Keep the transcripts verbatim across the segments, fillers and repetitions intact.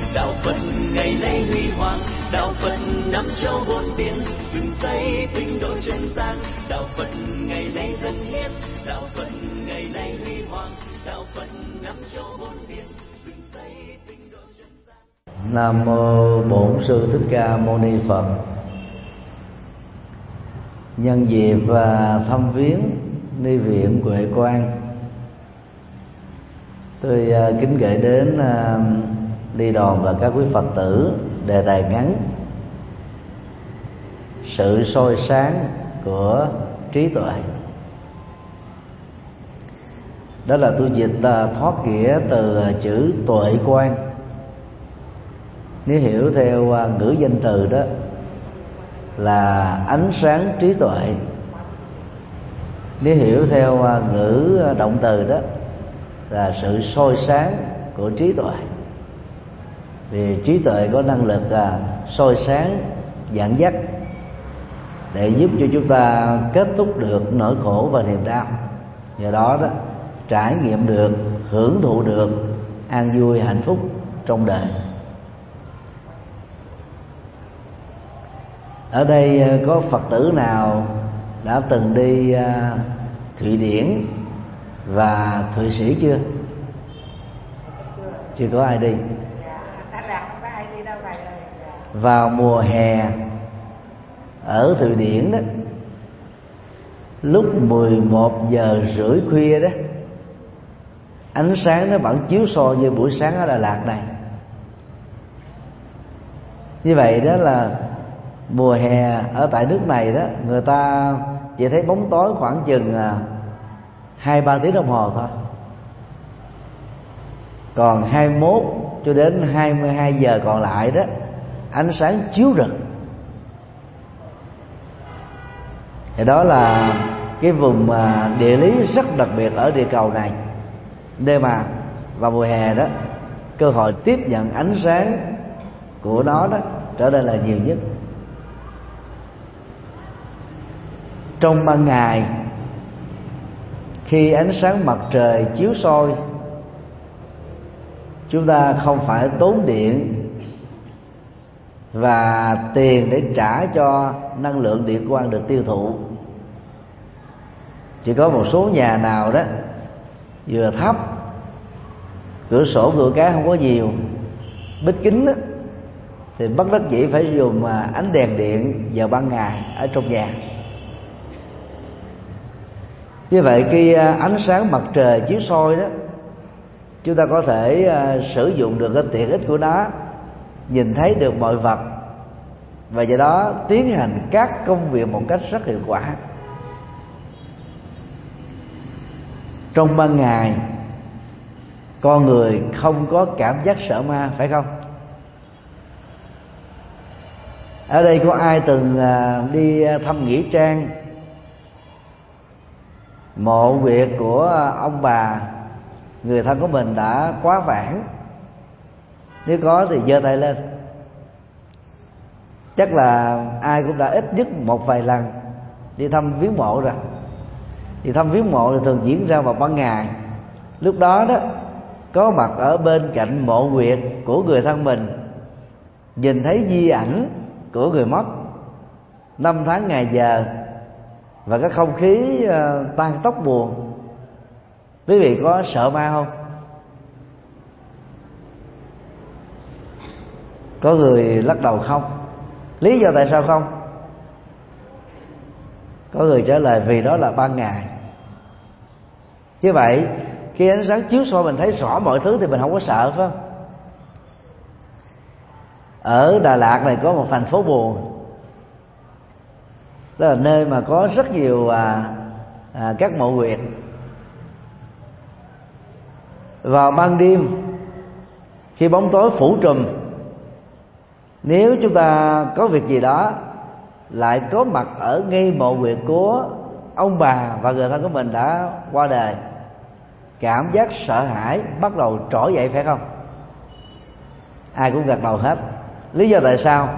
đạo Phật ngày nay huy hoàng, đạo Phật năm châu bốn biển, dựng xây tinh độ chân gian. Đạo Phật ngày nay dân hiến, đạo Phật ngày nay huy hoàng, đạo Phật năm châu bốn biển, dựng xây tinh độ chân gian. Nam mô Bổn Sư Thích Ca Mâu Ni Phật. Nhân dịp và thăm viếng ni viện Huệ Quang, tôi kính gửi đến đi đoàn và các quý Phật tử đề tài ngắn: sự soi sáng của trí tuệ. Đó là tôi dịch thoát nghĩa từ chữ tuệ quan. Nếu hiểu theo ngữ danh từ đó là ánh sáng trí tuệ. Nếu hiểu theo ngữ động từ đó là sự soi sáng của trí tuệ. Vì trí tuệ có năng lực soi sáng, dẫn dắt để giúp cho chúng ta kết thúc được nỗi khổ và niềm đau. Nhờ đó đó trải nghiệm được, hưởng thụ được an vui hạnh phúc trong đời. Ở đây có Phật tử nào đã từng đi Thụy Điển và Thụy Sĩ chưa? Chưa có ai đi. Vào mùa hè ở Thụy Điển đó, lúc mười một giờ rưỡi khuya đó, ánh sáng nó vẫn chiếu soi như buổi sáng ở Đà Lạt này. Như vậy đó là mùa hè ở tại nước này đó, người ta chỉ thấy bóng tối khoảng chừng hai ba tiếng đồng hồ thôi. Còn hai mươi mốt cho đến hai mươi hai giờ còn lại đó, ánh sáng chiếu rực. Thì đó là cái vùng địa lý rất đặc biệt ở địa cầu này, nơi mà vào mùa hè đó cơ hội tiếp nhận ánh sáng của nó đó trở nên là nhiều nhất. Trong ban ngày, khi ánh sáng mặt trời chiếu soi, chúng ta không phải tốn điện và tiền để trả cho năng lượng điện quang được tiêu thụ. Chỉ có một số nhà nào đó vừa thấp, cửa sổ cửa cái không có nhiều, bít kính đó, thì bất đắc dĩ phải dùng ánh đèn điện vào ban ngày ở trong nhà. Như vậy khi ánh sáng mặt trời chiếu soi đó, chúng ta có thể sử dụng được cái tiện ích của nó, nhìn thấy được mọi vật, và do đó tiến hành các công việc một cách rất hiệu quả. Trong ban ngày, con người không có cảm giác sợ ma, phải không? Ở đây có ai từng đi thăm nghĩa trang mộ huyệt của ông bà người thân của mình đã quá vãng? Nếu có thì giơ tay lên. Chắc là ai cũng đã ít nhất một vài lần đi thăm viếng mộ rồi. Thì thăm viếng mộ thì thường diễn ra vào ban ngày. Lúc đó đó có mặt ở bên cạnh mộ huyệt của người thân mình, nhìn thấy di ảnh của người mất năm tháng ngày giờ, và cái không khí uh, tan tóc buồn. Quý vị có sợ ma không? Có người lắc đầu không. Lý do tại sao không? Có người trả lời vì đó là ban ngày. Như vậy khi ánh sáng chiếu soi mình thấy rõ mọi thứ thì mình không có sợ, phải không? Ở Đà Lạt này có một thành phố buồn. Đó là nơi mà có rất nhiều à, à, các mộ huyệt. Vào ban đêm, khi bóng tối phủ trùm, nếu chúng ta có việc gì đó lại có mặt ở ngay mộ huyệt của ông bà và người thân của mình đã qua đời, cảm giác sợ hãi bắt đầu trỗi dậy, phải không? Ai cũng gật đầu hết. Lý do tại sao?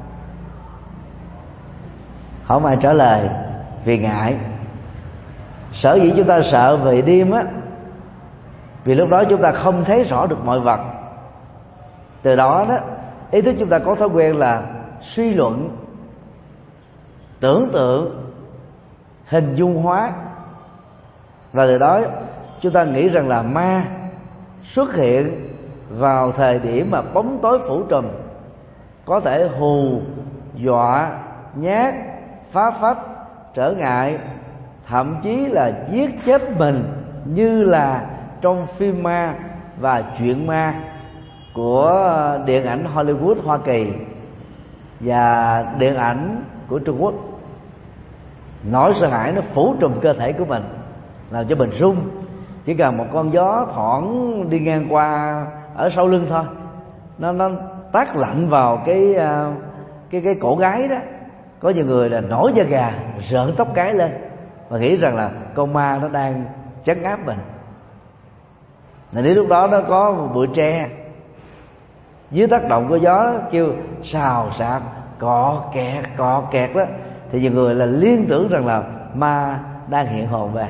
Không ai trả lời, vì ngại. Sở dĩ chúng ta sợ về đêm á, vì lúc đó chúng ta không thấy rõ được mọi vật. Từ đó đó, ý thức chúng ta có thói quen là suy luận, tưởng tượng, hình dung hóa, và từ đó chúng ta nghĩ rằng là ma xuất hiện vào thời điểm mà bóng tối phủ trùm, có thể hù dọa, nhát, phá phách, trở ngại, thậm chí là giết chết mình, như là trong phim ma và chuyện ma của điện ảnh Hollywood Hoa Kỳ và điện ảnh của Trung Quốc. Nỗi sợ hãi nó phủ trùm cơ thể của mình, làm cho mình run. Chỉ cần một con gió thoảng đi ngang qua ở sau lưng thôi, nó nó tác lạnh vào cái cái cái cổ gáy đó, có nhiều người là nổi da gà, rợn tóc gáy lên và nghĩ rằng là con ma nó đang trấn áp mình. Nếu lúc đó nó có một bụi tre, dưới tác động của gió đó, kêu xào xạc, cọ kẹt cọ kẹt đó, thì nhiều người là liên tưởng rằng là ma đang hiện hồn về.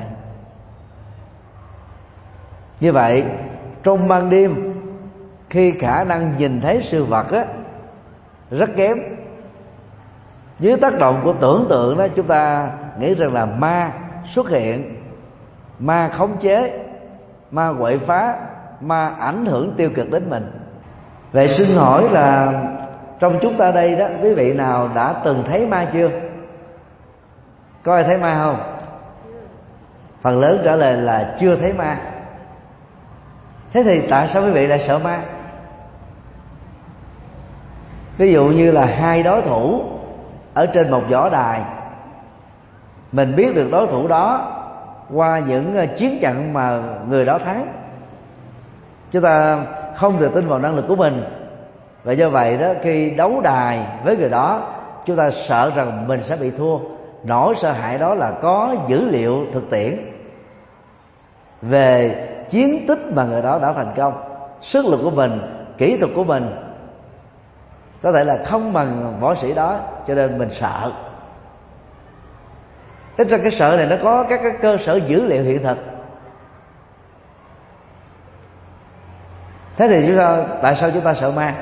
Như vậy trong ban đêm, khi khả năng nhìn thấy sự vật á rất kém, dưới tác động của tưởng tượng đó, chúng ta nghĩ rằng là ma xuất hiện, ma khống chế, ma quậy phá, ma ảnh hưởng tiêu cực đến mình. Vậy xin hỏi là trong chúng ta đây đó, quý vị nào đã từng thấy ma chưa? Có ai thấy ma không? Phần lớn trả lời là chưa thấy ma. Thế thì tại sao quý vị lại sợ ma? Ví dụ như là hai đối thủ ở trên một võ đài, mình biết được đối thủ đó qua những chiến trận mà người đó thắng, chúng ta không được tin vào năng lực của mình, và do vậy đó, khi đấu đài với người đó, chúng ta sợ rằng mình sẽ bị thua. Nỗi sợ hãi đó là có dữ liệu thực tiễn về chiến tích mà người đó đã thành công, sức lực của mình, kỹ thuật của mình có thể là không bằng võ sĩ đó, cho nên mình sợ. Tức ra cái sợ này nó có các cái cơ sở dữ liệu hiện thực. Thế thì chúng ta, tại sao chúng ta sợ ma?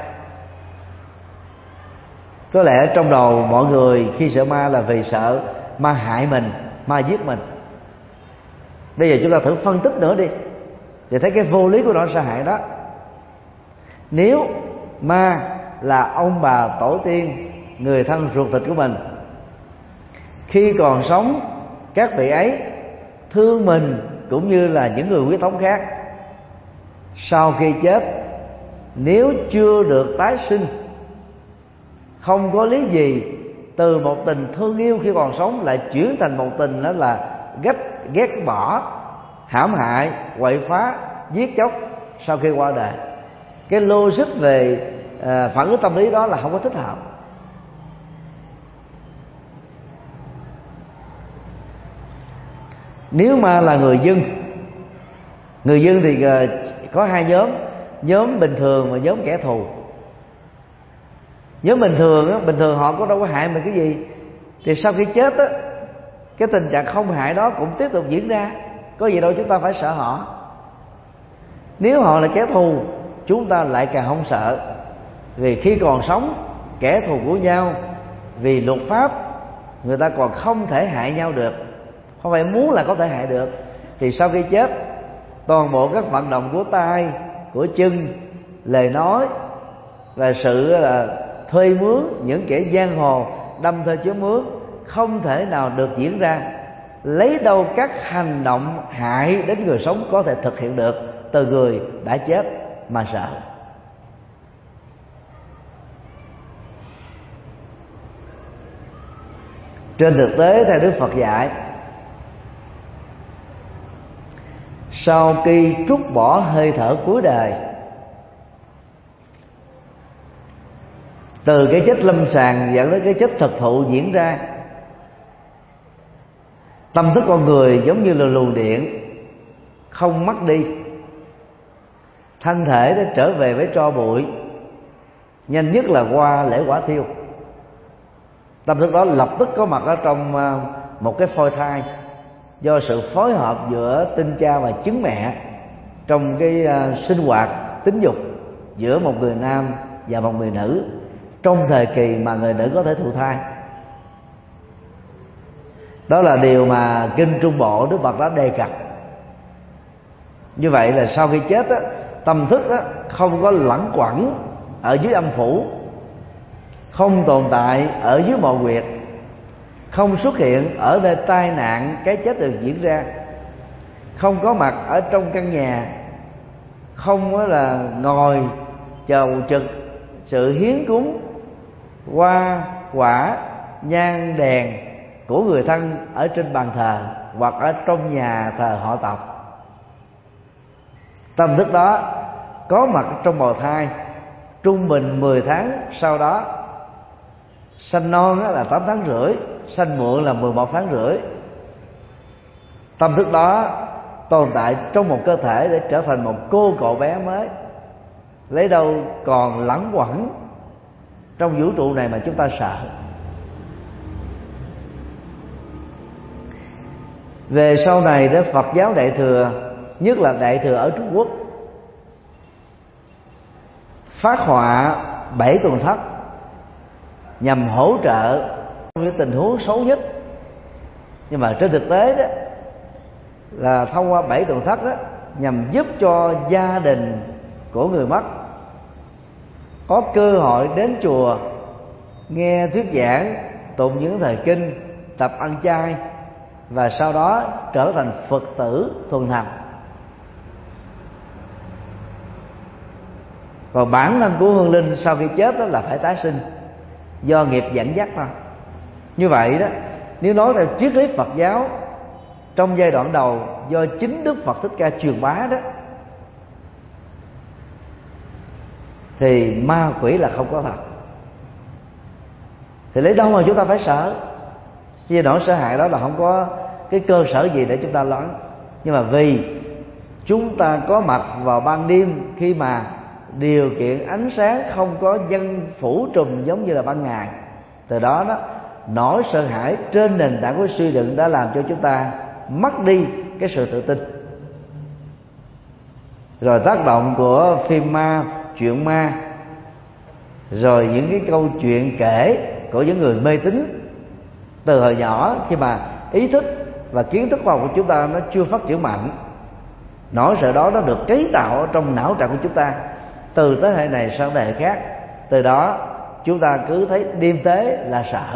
Có lẽ trong đầu mọi người khi sợ ma là vì sợ ma hại mình, ma giết mình. Bây giờ chúng ta thử phân tích nữa đi, thì thấy cái vô lý của nỗi sợ hãi đó. Nếu ma là ông bà tổ tiên, người thân ruột thịt của mình, khi còn sống các vị ấy thương mình cũng như là những người huyết thống khác, sau khi chết nếu chưa được tái sinh, không có lý gì từ một tình thương yêu khi còn sống lại chuyển thành một tình đó là ghét ghét bỏ, hãm hại, quậy phá, giết chóc sau khi qua đời. Cái logic về à, phản ứng tâm lý đó là không có thích hợp. Nếu mà là người dân, người dân thì uh, có hai nhóm, nhóm bình thường và nhóm kẻ thù. Nhóm bình thường á, bình thường họ có đâu có hại mình cái gì, thì sau khi chết á, cái tình trạng không hại đó cũng tiếp tục diễn ra, có gì đâu chúng ta phải sợ họ. Nếu họ là kẻ thù, chúng ta lại càng không sợ, vì khi còn sống kẻ thù của nhau, vì luật pháp người ta còn không thể hại nhau được, không phải muốn là có thể hại được, thì sau khi chết toàn bộ các vận động của tay, của chân, lời nói và sự là thuê mướn những kẻ giang hồ đâm thuê chém mướn không thể nào được diễn ra. Lấy đâu các hành động hại đến người sống có thể thực hiện được từ người đã chết mà sợ. Trên thực tế theo Đức Phật dạy, sau khi trút bỏ hơi thở cuối đời, từ cái chết lâm sàng dẫn đến cái chết thực thụ diễn ra, tâm thức con người giống như là luồng điện không mất đi, thân thể nó trở về với tro bụi, nhanh nhất là qua lễ quả thiêu. Tâm thức đó lập tức có mặt ở trong một cái phôi thai, do sự phối hợp giữa tinh cha và trứng mẹ trong cái sinh hoạt tính dục, giữa một người nam và một người nữ trong thời kỳ mà người nữ có thể thụ thai. Đó là điều mà Kinh Trung Bộ Đức Phật đã đề cập. Như vậy là sau khi chết á, tâm thức á, không có lẳng quẩn ở dưới âm phủ, không tồn tại ở dưới mộ huyệt, không xuất hiện ở nơi tai nạn cái chết được diễn ra, không có mặt ở trong căn nhà, không là ngồi chầu trực sự hiến cúng hoa quả nhang đèn của người thân ở trên bàn thờ hoặc ở trong nhà thờ họ tộc. Tâm thức đó có mặt trong bào thai trung bình mười tháng, sau đó sanh non là tám tháng rưỡi, sanh muộn là mười một tháng rưỡi. Tâm thức đó tồn tại trong một cơ thể để trở thành một cô cậu bé mới, lấy đâu còn lẳng quẩn trong vũ trụ này mà chúng ta sợ. Về sau này đó, Phật giáo Đại Thừa, nhất là Đại Thừa ở Trung Quốc, phát họa bảy tuần thất nhằm hỗ trợ trong những tình huống xấu nhất. Nhưng mà trên thực tế đó là thông qua bảy tuần thất đó nhằm giúp cho gia đình của người mất có cơ hội đến chùa nghe thuyết giảng, tụng những thời kinh, tập ăn chay và sau đó trở thành Phật tử thuần thành. Và bản thân của hương linh sau khi chết đó là phải tái sinh do nghiệp dẫn dắt thôi. Như vậy đó, nếu nói theo triết lý Phật giáo trong giai đoạn đầu do chính Đức Phật Thích Ca truyền bá đó, thì ma quỷ là không có thật. Thì lấy đâu mà chúng ta phải sợ? Chứ nỗi sợ hãi đó là không có cái cơ sở gì để chúng ta nói. Nhưng mà vì chúng ta có mặt vào ban đêm khi mà điều kiện ánh sáng không có dân phủ trùm giống như là ban ngày, từ đó đó nỗi sợ hãi trên nền tảng của suy luận đã làm cho chúng ta mất đi cái sự tự tin. Rồi tác động của phim ma, chuyện ma, rồi những cái câu chuyện kể của những người mê tín từ hồi nhỏ, khi mà ý thức và kiến thức khoa học của chúng ta nó chưa phát triển mạnh, nỗi sợ đó nó được cấy tạo trong não trạng của chúng ta từ thế hệ này sang thế hệ khác. Từ đó chúng ta cứ thấy đêm tế là sợ,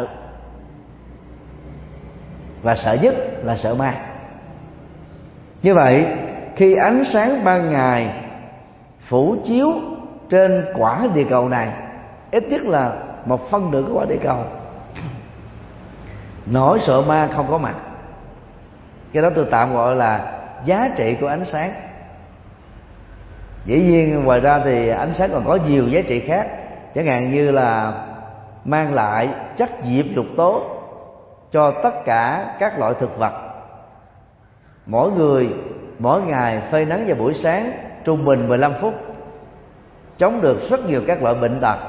và sợ nhất là sợ ma. Như vậy khi ánh sáng ban ngày phủ chiếu trên quả địa cầu này, ít nhất là một phân nửa của quả địa cầu, nỗi sợ ma không có mặt. Cái đó tôi tạm gọi là giá trị của ánh sáng. Dĩ nhiên ngoài ra thì ánh sáng còn có nhiều giá trị khác, chẳng hạn như là mang lại chất diệp lục tố cho tất cả các loại thực vật. Mỗi người mỗi ngày phơi nắng vào buổi sáng trung bình mười lăm phút, chống được rất nhiều các loại bệnh tật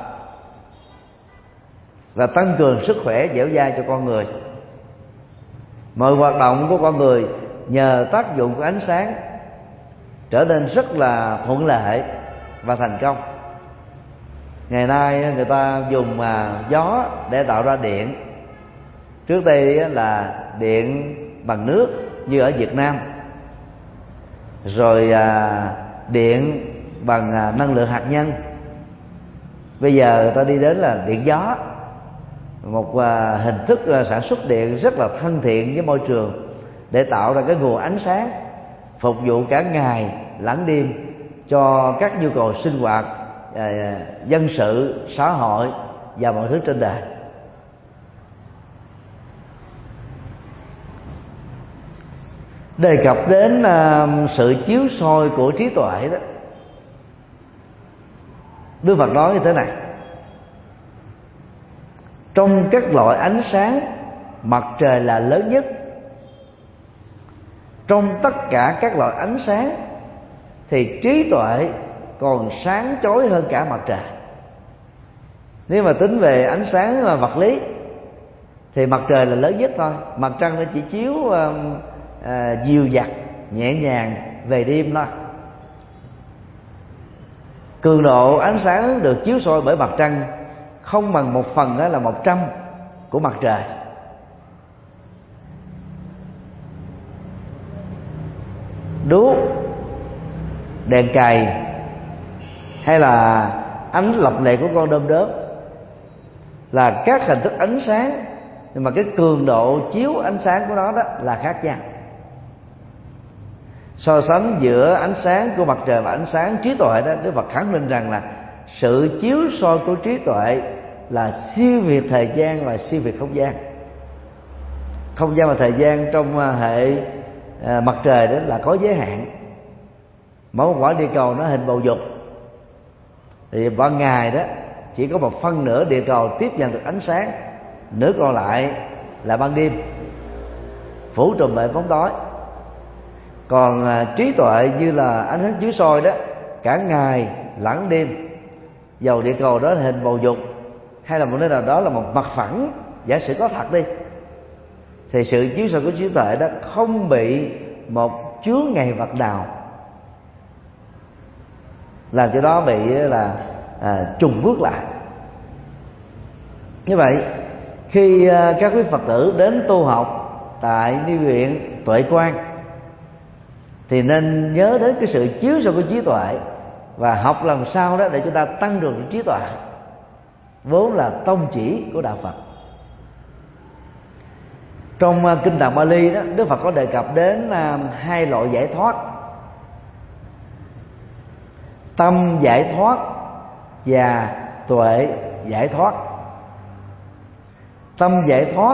và tăng cường sức khỏe dẻo dai cho con người. Mọi hoạt động của con người nhờ tác dụng của ánh sáng trở nên rất là thuận lợi và thành công. Ngày nay người ta dùng gió để tạo ra điện. Trước đây là điện bằng nước như ở Việt Nam, rồi điện bằng năng lượng hạt nhân. Bây giờ người ta đi đến là điện gió, một hình thức sản xuất điện rất là thân thiện với môi trường, để tạo ra cái nguồn ánh sáng phục vụ cả ngày lẫn đêm cho các nhu cầu sinh hoạt, dân sự, xã hội và mọi thứ trên đời. Đề cập đến sự chiếu soi của trí tuệ đó, Đức Phật nói như thế này: trong các loại ánh sáng, mặt trời là lớn nhất. Trong tất cả các loại ánh sáng thì trí tuệ còn sáng chói hơn cả mặt trời. Nếu mà tính về ánh sáng và vật lý thì mặt trời là lớn nhất thôi. Mặt trăng nó chỉ chiếu uh, uh, dịu dặt, nhẹ nhàng về đêm thôi. Cường độ ánh sáng được chiếu soi bởi mặt trăng không bằng một phần đó là một trăm của mặt trời. Đuốc, đèn cày hay là ánh lập lệ của con đom đóm là các hình thức ánh sáng, nhưng mà cái cường độ chiếu ánh sáng của nó đó là khác nhau. So sánh giữa ánh sáng của mặt trời và ánh sáng trí tuệ đó, Đức Phật khẳng định rằng là sự chiếu soi của trí tuệ là siêu việt thời gian và siêu việt không gian. Không gian và thời gian trong hệ mặt trời đó là có giới hạn. Mỗi quả địa cầu nó hình bầu dục, thì ban ngày đó chỉ có một phân nửa địa cầu tiếp nhận được ánh sáng, nửa còn lại là ban đêm phủ trùm bởi bóng tối. Còn à, trí tuệ như là ánh sáng chiếu soi đó, cả ngày lẫn đêm, dầu địa cầu đó là hình bầu dục hay là một nơi nào đó là một mặt phẳng giả sử có thật đi, thì sự chiếu soi của trí tuệ đó không bị một chướng ngại vật nào làm cho đó bị là à, trùng bước lại. Như vậy khi à, các quý Phật tử đến tu học tại Ni viện Tuệ Quang thì nên nhớ đến cái sự chiếu soi của trí tuệ và học làm sao đó để chúng ta tăng được trí tuệ, vốn là tông chỉ của đạo Phật. Trong uh, kinh Tạng Bali đó, Đức Phật có đề cập đến uh, hai loại giải thoát: tâm giải thoát và tuệ giải thoát. Tâm giải thoát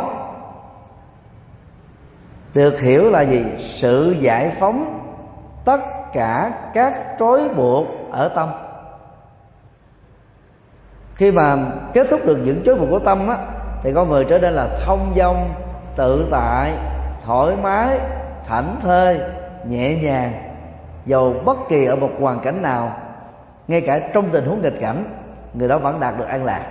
được hiểu là gì? Sự giải phóng tất cả các trói buộc ở tâm. Khi mà kết thúc được những trói buộc của tâm á, thì con người trở nên là thông dong, tự tại, thoải mái, thảnh thơi, nhẹ nhàng, dầu bất kỳ ở một hoàn cảnh nào, ngay cả trong tình huống nghịch cảnh, người đó vẫn đạt được an lạc.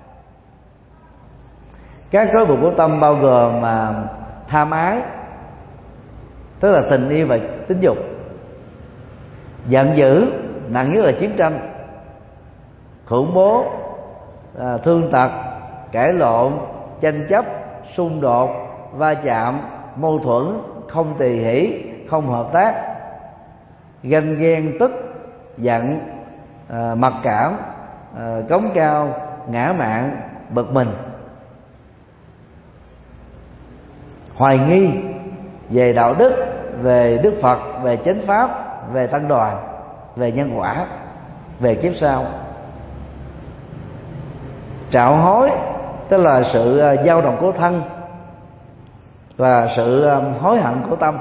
Các trói buộc của tâm bao gồm mà tham ái, tức là tình yêu và tính dục; giận dữ, nặng nhất là chiến tranh; khủng bố, à, thương tật, cãi lộn, tranh chấp, xung đột, va chạm, mâu thuẫn, không tỳ hỷ, không hợp tác; ganh ghen, tức, giận, à, mặc cảm, à, cống cao, ngã mạn, bực mình; hoài nghi về đạo đức, về Đức Phật, về chánh pháp, về tăng đoàn, về nhân quả, về kiếp sau; trạo hối, tức là sự dao động của thân và sự hối hận của tâm;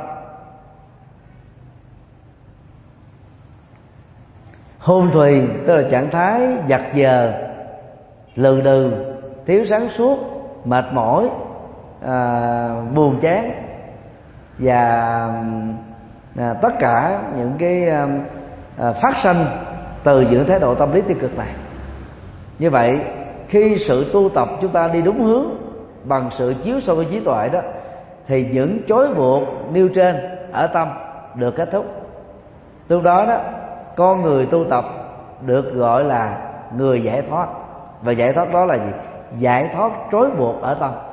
hôn thùy, tức là trạng thái giật giờ, lừ đừ, thiếu sáng suốt, mệt mỏi, à, buồn chán và à, tất cả những cái à, phát sanh từ những thái độ tâm lý tiêu cực này. Như vậy khi sự tu tập chúng ta đi đúng hướng bằng sự chiếu soi của trí tuệ đó, thì những trói buộc nêu trên ở tâm được kết thúc. Lúc đó đó con người tu tập được gọi là người giải thoát. Và giải thoát đó là gì? Giải thoát trói buộc ở tâm.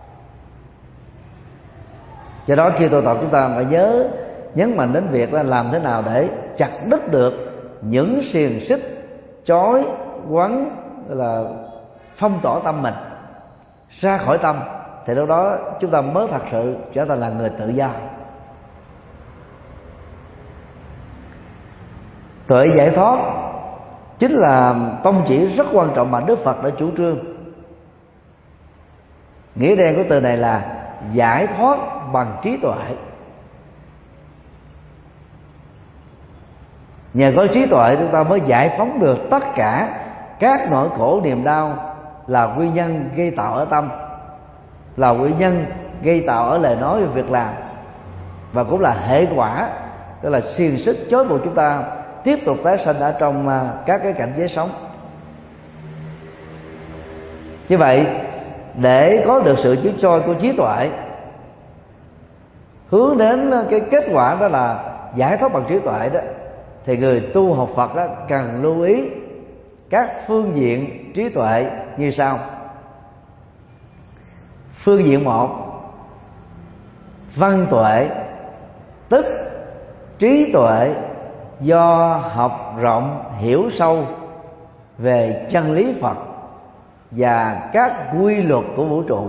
Do đó khi tu tập chúng ta phải nhớ nhấn mạnh đến việc là làm thế nào để chặt đứt được những xiềng xích trói quấn, là phong tỏa tâm mình ra khỏi tâm, thì lúc đó chúng ta mới thật sự trở thành là người tự do. Tuệ giải thoát chính là tông chỉ rất quan trọng mà Đức Phật đã chủ trương. Nghĩa đen của từ này là giải thoát bằng trí tuệ. Nhờ có trí tuệ chúng ta mới giải phóng được tất cả các nỗi khổ niềm đau là nguyên nhân gây tạo ở tâm, là nguyên nhân gây tạo ở lời nói và việc làm, và cũng là hệ quả, tức là xiềng xích chối buộc chúng ta tiếp tục tái sinh ở trong các cái cảnh giới sống. Như vậy để có được sự chiếu soi của trí tuệ hướng đến cái kết quả đó là giải thoát bằng trí tuệ đó, thì người tu học Phật đó cần lưu ý các phương diện trí tuệ như sau. Phương diện một, văn tuệ, tức trí tuệ do học rộng hiểu sâu về chân lý Phật và các quy luật của vũ trụ.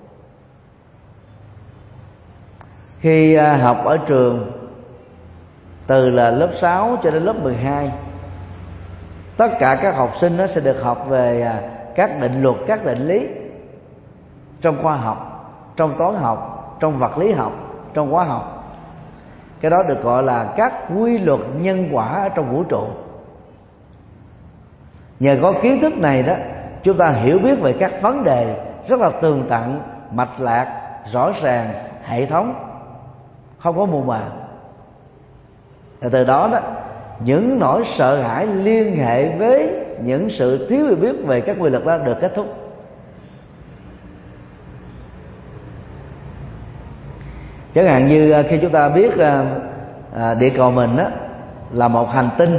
Khi học ở trường từ là lớp sáu cho đến lớp mười hai, tất cả các học sinh nó sẽ được học về các định luật, các định lý trong khoa học, trong toán học, trong vật lý học, trong hóa học. Cái đó được gọi là các quy luật nhân quả ở trong vũ trụ. Nhờ có kiến thức này đó, chúng ta hiểu biết về các vấn đề rất là tường tận, mạch lạc, rõ ràng, hệ thống, không có mù mờ. Và từ đó đó, những nỗi sợ hãi liên hệ với những sự thiếu hiểu biết về các quy luật đó được kết thúc. Chẳng hạn như khi chúng ta biết à, địa cầu mình đó là một hành tinh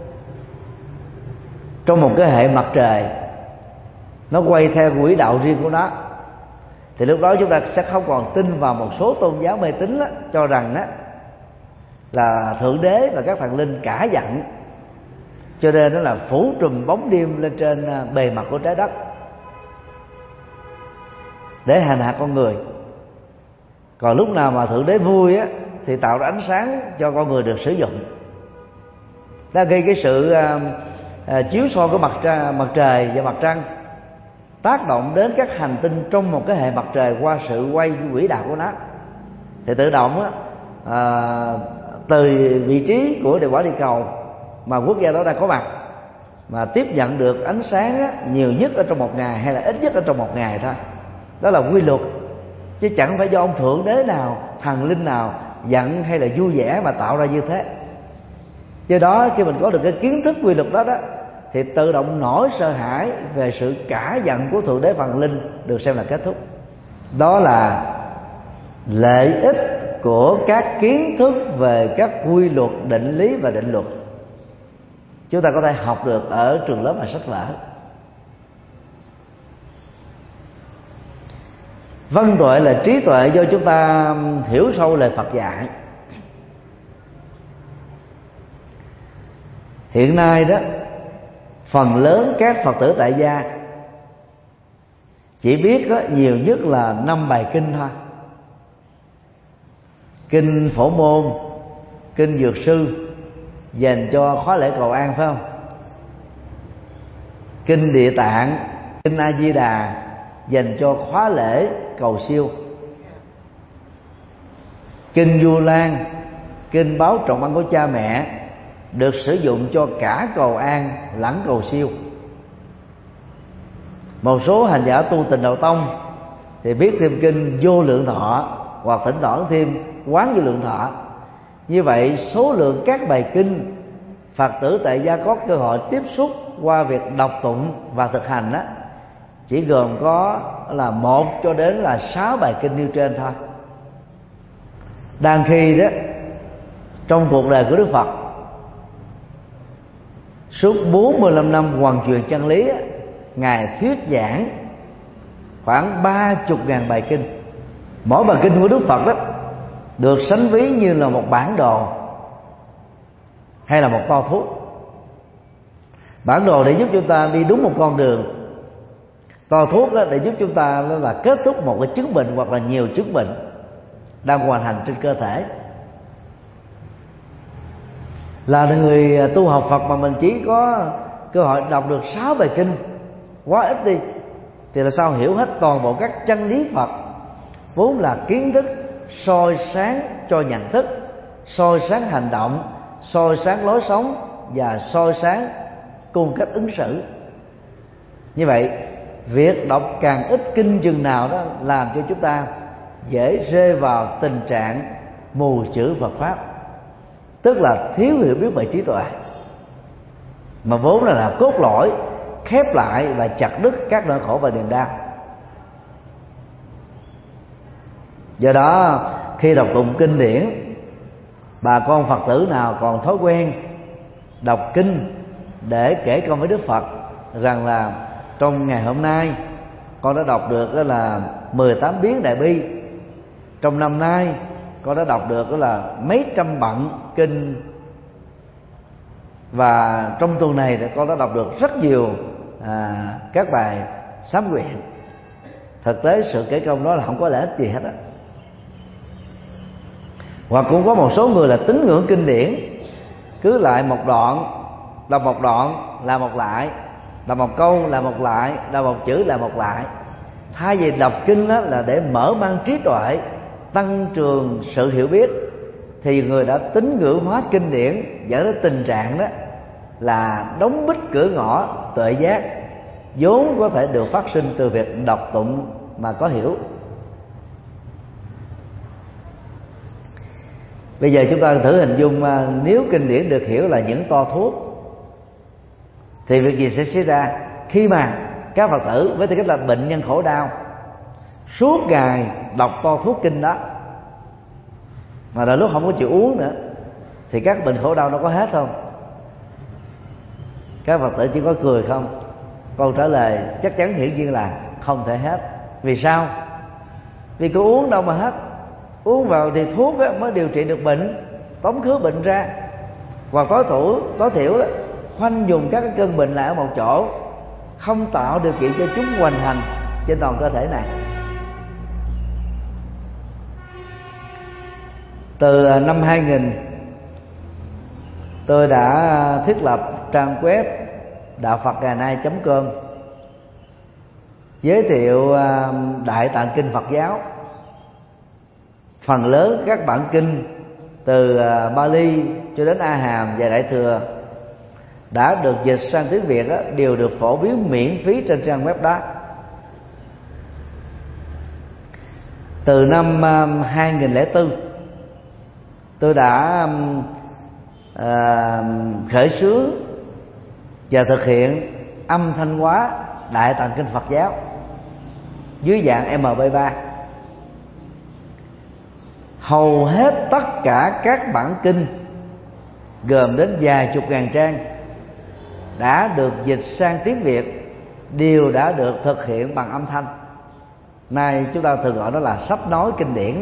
trong một cái hệ mặt trời, nó quay theo quỹ đạo riêng của nó, thì lúc đó chúng ta sẽ không còn tin vào một số tôn giáo mê tín đó, cho rằng đó là thượng đế và các thần linh cả dặn, cho nên nó là phủ trùm bóng đêm lên trên bề mặt của trái đất để hành hạ con người. Còn lúc nào mà thượng đế vui á, thì tạo ra ánh sáng cho con người được sử dụng. Đó gây cái sự uh, uh, chiếu soi của mặt, tra, mặt trời và mặt trăng tác động đến các hành tinh trong một cái hệ mặt trời qua sự quay quỹ đạo của nó, thì tự động á, uh, từ vị trí của địa quả địa cầu mà quốc gia đó đang có mặt mà tiếp nhận được ánh sáng á, nhiều nhất ở trong một ngày hay là ít nhất ở trong một ngày thôi. Đó là quy luật, chứ chẳng phải do ông thượng đế nào, thần linh nào giận hay là vui vẻ mà tạo ra như thế. Do đó khi mình có được cái kiến thức quy luật đó đó, thì tự động nỗi sợ hãi về sự cả giận của thượng đế thần linh được xem là kết thúc. Đó là lợi ích của các kiến thức về các quy luật, định lý và định luật chúng ta có thể học được ở trường lớp và sách vở. Văn tuệ là trí tuệ do chúng ta hiểu sâu lời Phật dạy. Hiện nay đó, phần lớn các Phật tử tại gia chỉ biết đó, nhiều nhất là năm bài kinh thôi. Kinh Phổ Môn, kinh Dược Sư dành cho khóa lễ cầu an, phải không? Kinh Địa Tạng, kinh A Di Đà dành cho khóa lễ cầu siêu. Kinh Vu Lan, kinh báo trọng ân của cha mẹ được sử dụng cho cả cầu an lẫn cầu siêu. Một số hành giả tu Tịnh Độ Tông thì viết thêm kinh Vô Lượng Thọ, hoặc thỉnh thoảng thêm Quán Vô Lượng Thọ. Như vậy số lượng các bài kinh Phật tử tại gia có cơ hội tiếp xúc qua việc đọc tụng và thực hành đó chỉ gồm có là một cho đến là sáu bài kinh như trên thôi. Đang khi đó trong cuộc đời của Đức Phật suốt bốn mươi lăm năm hoàn truyền chân lý, Ngài thuyết giảng khoảng ba chục ngàn bài kinh. Mỗi bài kinh của Đức Phật đó được sánh ví như là một bản đồ hay là một toa thuốc. Bản đồ để giúp chúng ta đi đúng một con đường, toa thuốc đó để giúp chúng ta là kết thúc một cái chứng bệnh hoặc là nhiều chứng bệnh đang hoàn hành trên cơ thể. Là người tu học Phật mà mình chỉ có cơ hội đọc được sáu bài kinh, quá ít đi, thì làm sao hiểu hết toàn bộ các chân lý Phật, vốn là kiến thức soi sáng cho nhận thức, soi sáng hành động, soi sáng lối sống và soi sáng cung cách ứng xử. Như vậy việc đọc càng ít kinh chừng nào đó làm cho chúng ta dễ rơi vào tình trạng mù chữ Phật pháp, tức là thiếu hiểu biết về trí tuệ, mà vốn là, là cốt lõi khép lại và chặt đứt các nỗi khổ và niềm đau. Do đó khi đọc tụng kinh điển, bà con Phật tử nào còn thói quen đọc kinh để kể công với Đức Phật rằng là trong ngày hôm nay con đã đọc được đó là mười tám biến đại bi, trong năm nay con đã đọc được đó là mấy trăm bận kinh, và trong tuần này thì con đã đọc được rất nhiều à, các bài sám nguyện. Thực tế sự kể công đó là không có lợi ích gì hết á. Hoặc cũng có một số người là tín ngưỡng kinh điển, cứ lại một đoạn đọc một đoạn là một lại, đọc một câu là một lại, đọc một chữ là một lại. Thay vì đọc kinh đó là để mở mang trí tuệ, tăng trường sự hiểu biết, thì người đã tín ngưỡng hóa kinh điển, dẫn đến tình trạng đó là đóng bít cửa ngõ tuệ giác vốn có thể được phát sinh từ việc đọc tụng mà có hiểu. Bây giờ chúng ta thử hình dung, nếu kinh điển được hiểu là những toa thuốc, thì việc gì sẽ xảy ra khi mà các Phật tử với tư cách là bệnh nhân khổ đau suốt ngày đọc toa thuốc kinh đó, mà đôi lúc không có chịu uống nữa, thì các bệnh khổ đau nó có hết không? Các Phật tử chỉ có cười không? Câu trả lời chắc chắn hiển nhiên là không thể hết. Vì sao? Vì có uống đâu mà hết. Uống vào thì thuốc á, mới điều trị được bệnh, tống khứ bệnh ra. Và tối thiểu, tối thiểu đó, khoanh dùng các cái cơn bệnh lại ở một chỗ, không tạo điều kiện cho chúng hoành hành trên toàn cơ thể này. Từ năm hai nghìn, tôi đã thiết lập trang web đạo phật ngày nay chấm com, giới thiệu Đại Tạng Kinh Phật giáo. Phần lớn các bản kinh từ Bali cho đến A Hàm và Đại Thừa đã được dịch sang tiếng Việt đó, đều được phổ biến miễn phí trên trang web đó. Từ năm hai nghìn lẻ bốn, tôi đã à, khởi xướng và thực hiện âm thanh hóa Đại Tạng Kinh Phật giáo dưới dạng em pê ba. Hầu hết tất cả các bản kinh gồm đến vài chục ngàn trang đã được dịch sang tiếng Việt, đều đã được thực hiện bằng âm thanh. Nay chúng ta thường gọi đó là sách nói kinh điển đó,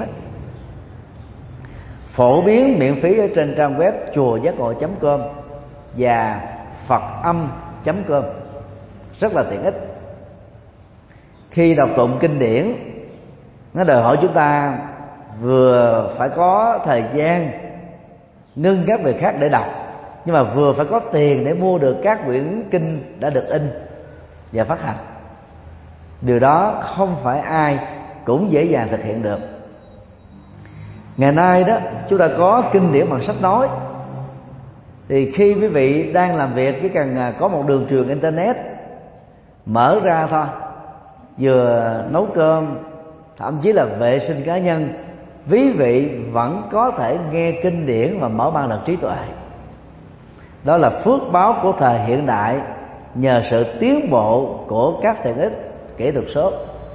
phổ biến miễn phí ở trên trang web chùa giác ngộ chấm com và phật âm chấm com, rất là tiện ích. Khi đọc tụng kinh điển, nó đòi hỏi chúng ta vừa phải có thời gian ngưng các việc khác để đọc, nhưng mà vừa phải có tiền để mua được các quyển kinh đã được in và phát hành. Điều đó không phải ai cũng dễ dàng thực hiện được. Ngày nay đó, chúng ta có kinh điển bằng sách nói, thì khi quý vị đang làm việc chỉ cần có một đường truyền internet mở ra thôi, vừa nấu cơm, thậm chí là vệ sinh cá nhân, quý vị vẫn có thể nghe kinh điển và mở mang được trí tuệ. Đó là phước báo của thời hiện đại nhờ sự tiến bộ của các tiện ích kỹ thuật số.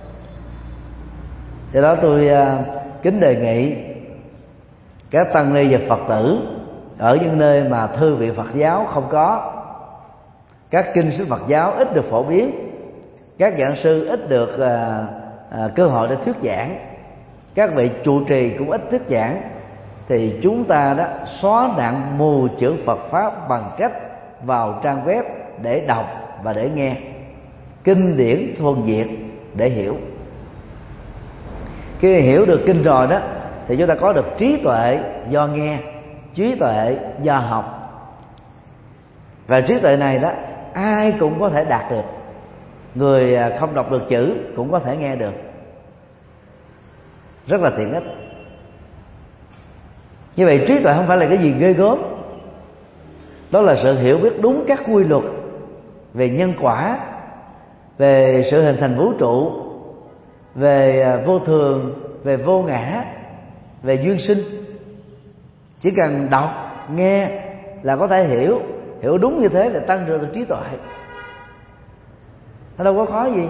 Do đó tôi kính đề nghị các tăng ni và Phật tử ở những nơi mà thư viện Phật giáo không có, các kinh sách Phật giáo ít được phổ biến, các giảng sư ít được à, à, cơ hội để thuyết giảng, các vị trụ trì cũng ít thuyết giảng, thì chúng ta đó xóa nạn mù chữ Phật pháp bằng cách vào trang web để đọc và để nghe kinh điển thuần Việt để hiểu. Khi hiểu được kinh rồi đó thì chúng ta có được trí tuệ do nghe, trí tuệ do học. Và trí tuệ này đó ai cũng có thể đạt được. Người không đọc được chữ cũng có thể nghe được, rất là tiện ích. Như vậy trí tuệ không phải là cái gì ghê gớm, đó là sự hiểu biết đúng các quy luật về nhân quả, về sự hình thành vũ trụ, về vô thường, về vô ngã, về duyên sinh. Chỉ cần đọc, nghe là có thể hiểu. Hiểu đúng như thế là tăng trưởng được trí tuệ. Nó đâu có khó gì.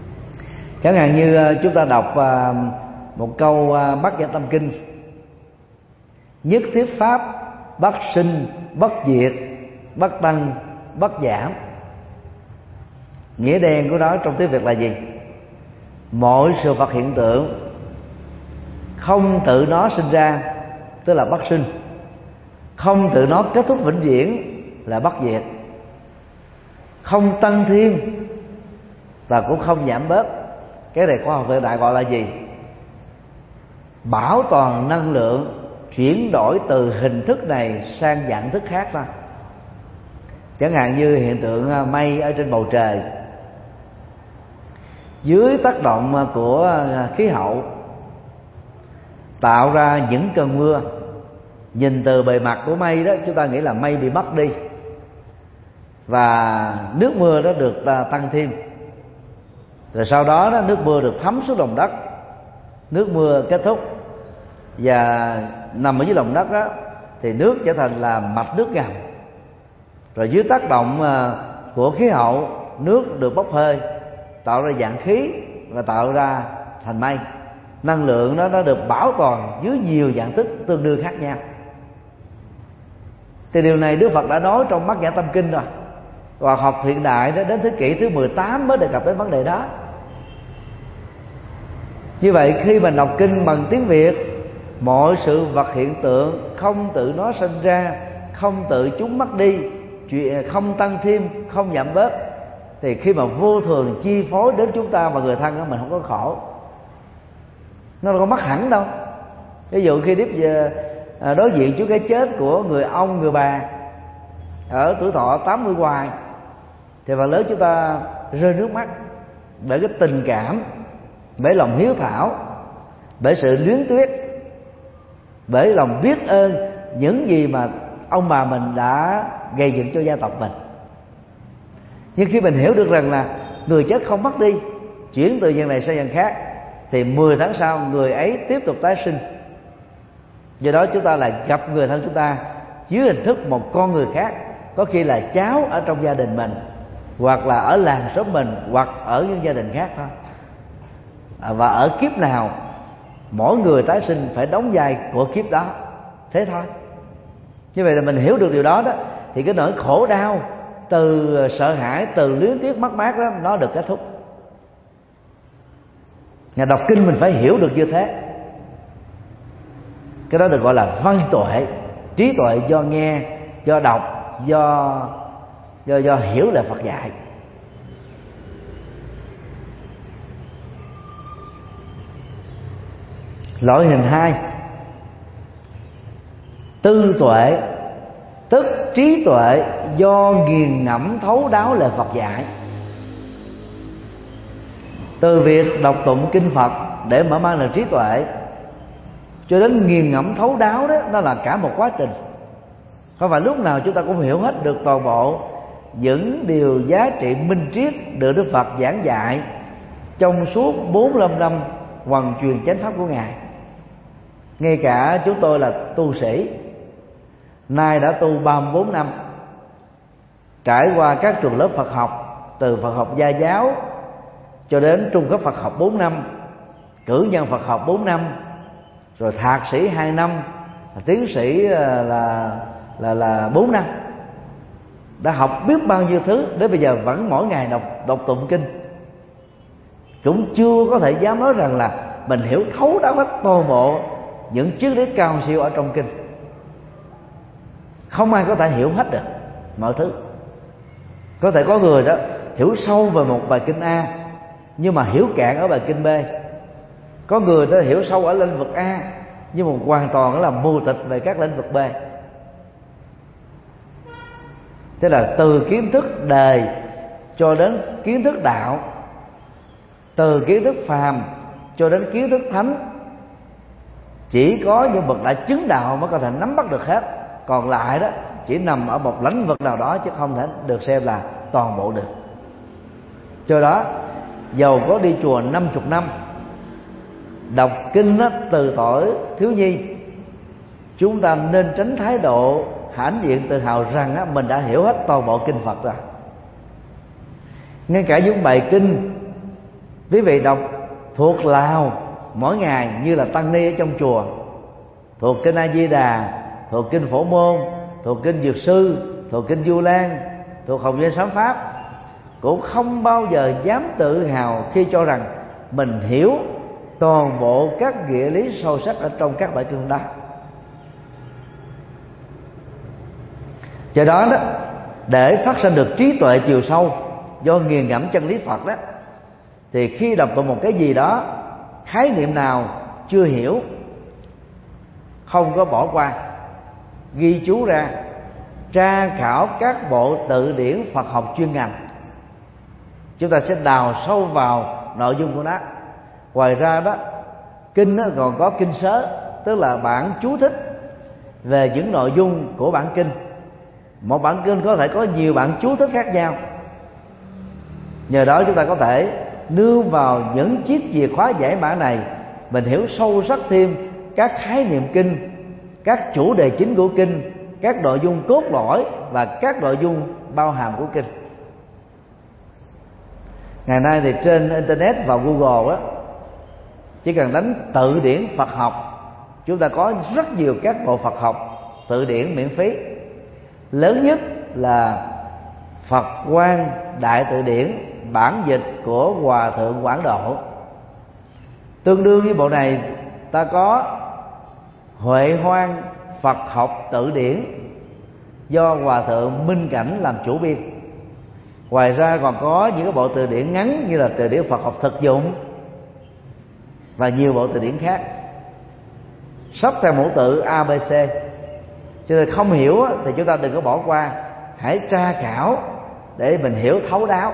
Chẳng hạn như chúng ta đọc một câu Bát Nhã Tâm Kinh nhất thiết pháp bất sinh bất diệt, bất tăng bất giảm. Nghĩa đen của nó trong tiếng Việt là gì? Mọi sự vật hiện tượng không tự nó sinh ra tức là bất sinh, không tự nó kết thúc vĩnh viễn là bất diệt, không tăng thêm và cũng không giảm bớt. Cái này khoa học hiện đại gọi là gì? Bảo toàn năng lượng chuyển đổi từ hình thức này sang dạng thức khác thôi. Chẳng hạn như hiện tượng mây ở trên bầu trời, dưới tác động của khí hậu tạo ra những cơn mưa. Nhìn từ bề mặt của mây đó, chúng ta nghĩ là mây bị mất đi và nước mưa đó được tăng thêm. Rồi sau đó, đó nước mưa được thấm xuống lòng đất, nước mưa kết thúc và nằm ở dưới lòng đất đó, thì nước trở thành là mạch nước ngầm. Rồi dưới tác động của khí hậu, nước được bốc hơi tạo ra dạng khí và tạo ra thành mây. Năng lượng đó nó được bảo toàn dưới nhiều dạng thức tương đương khác nhau. Thì điều này Đức Phật đã nói trong Bát Nhã Tâm Kinh rồi. Và học hiện đại đó đến thế kỷ thứ mười tám mới đề cập đến vấn đề đó. Như vậy khi mình đọc kinh bằng tiếng Việt, mọi sự vật hiện tượng không tự nó sinh ra, không tự chúng mất đi, không tăng thêm, không giảm bớt, thì khi mà vô thường chi phối đến chúng ta và người thân đó, mình không có khổ. Nó đâu có mất hẳn đâu. Ví dụ khi Đức đối diện trước cái chết của người ông, người bà ở tuổi thọ tám mươi hoài, thì phần lớn chúng ta rơi nước mắt bởi cái tình cảm, bởi lòng hiếu thảo, bởi sự luyến tiếc, bởi lòng biết ơn những gì mà ông bà mình đã gây dựng cho gia tộc mình. Nhưng khi mình hiểu được rằng là người chết không mất đi, chuyển từ dạng này sang dạng khác, thì mười tháng sau người ấy tiếp tục tái sinh. Do đó chúng ta lại gặp người thân chúng ta dưới hình thức một con người khác, có khi là cháu ở trong gia đình mình, hoặc là ở làng xóm mình, hoặc ở những gia đình khác thôi. Và ở kiếp nào mỗi người tái sinh phải đóng vai của kiếp đó, thế thôi. Như vậy là mình hiểu được điều đó đó, thì cái nỗi khổ đau từ sợ hãi, từ luyến tiếc mất mát đó, nó được kết thúc. Nhà đọc kinh mình phải hiểu được như thế. Cái đó được gọi là văn tuệ, trí tuệ do nghe, do đọc, do do do hiểu lời Phật dạy. Loại hình hai, tư tuệ, tức trí tuệ do nghiền ngẫm thấu đáo lời Phật dạy. Từ việc đọc tụng kinh Phật để mở mang được trí tuệ cho đến nghiền ngẫm thấu đáo đó, nó là cả một quá trình. Không phải lúc nào chúng ta cũng hiểu hết được toàn bộ những điều giá trị minh triết được Đức Phật giảng dạy trong suốt bốn mươi lăm năm hoằng truyền chánh pháp của Ngài. Ngay cả chúng tôi là tu sĩ, nay đã tu ba mươi bốn năm, trải qua các trường lớp Phật học, từ Phật học gia giáo cho đến trung cấp Phật học bốn năm, cử nhân Phật học bốn năm, rồi thạc sĩ hai năm, tiến sĩ là là là bốn năm. Đã học biết bao nhiêu thứ, đến bây giờ vẫn mỗi ngày đọc đọc tụng kinh, cũng chưa có thể dám nói rằng là mình hiểu thấu đáo hết toàn bộ những triết lý cao siêu ở trong kinh. Không ai có thể hiểu hết được mọi thứ. Có thể có người đó hiểu sâu về một bài kinh A nhưng mà hiểu cạn ở bài kinh B. Có người đó hiểu sâu ở lĩnh vực A nhưng mà hoàn toàn là mù tịch về các lĩnh vực B. Thế là từ kiến thức đời cho đến kiến thức đạo, từ kiến thức phàm cho đến kiến thức thánh, chỉ có những bậc đã chứng đạo mới có thể nắm bắt được hết. Còn lại đó chỉ nằm ở một lĩnh vực nào đó chứ không thể được xem là toàn bộ được. Do đó dầu có đi chùa năm chục năm, đọc kinh đó, từ tuổi thiếu nhi, chúng ta nên tránh thái độ hãnh diện tự hào rằng á, mình đã hiểu hết toàn bộ kinh Phật rồi. Ngay cả những bài kinh quý vị đọc thuộc lào mỗi ngày như là tăng ni ở trong chùa, thuộc kinh A Di Đà, thuộc kinh Phổ Môn, thuộc kinh Dược Sư, thuộc kinh Du Lan, thuộc Hồng Danh Sám Pháp, cũng không bao giờ dám tự hào khi cho rằng mình hiểu toàn bộ các nghĩa lý sâu sắc ở trong các bài kinh đó. Do đó đó, để phát sinh được trí tuệ chiều sâu do nghiền ngẫm chân lý Phật đó, thì khi đọc vào một cái gì đó, khái niệm nào chưa hiểu, không có bỏ qua, ghi chú ra, tra khảo các bộ tự điển Phật học chuyên ngành, chúng ta sẽ đào sâu vào nội dung của nó. Ngoài ra đó, kinh nó còn có kinh sớ, tức là bản chú thích về những nội dung của bản kinh. Một bản kinh có thể có nhiều bản chú thích khác nhau. Nhờ đó chúng ta có thể nương vào những chiếc chìa khóa giải mã này, mình hiểu sâu sắc thêm các khái niệm kinh, các chủ đề chính của kinh, các nội dung cốt lõi và các nội dung bao hàm của kinh. Ngày nay thì trên internet và Google á, chỉ cần đánh tự điển Phật học, chúng ta có rất nhiều các bộ Phật học tự điển miễn phí. Lớn nhất là Phật Quang Đại Tự Điển, bản dịch của Hòa Thượng Quảng Độ. Tương đương với bộ này, ta có Huệ Hoang Phật học tự điển do Hòa Thượng Minh Cảnh làm chủ biên. Ngoài ra còn có những cái bộ từ điển ngắn như là từ điển Phật học thực dụng và nhiều bộ từ điển khác, sắp theo mẫu tự a bê xê. Cho nên không hiểu thì chúng ta đừng có bỏ qua, hãy tra khảo để mình hiểu thấu đáo.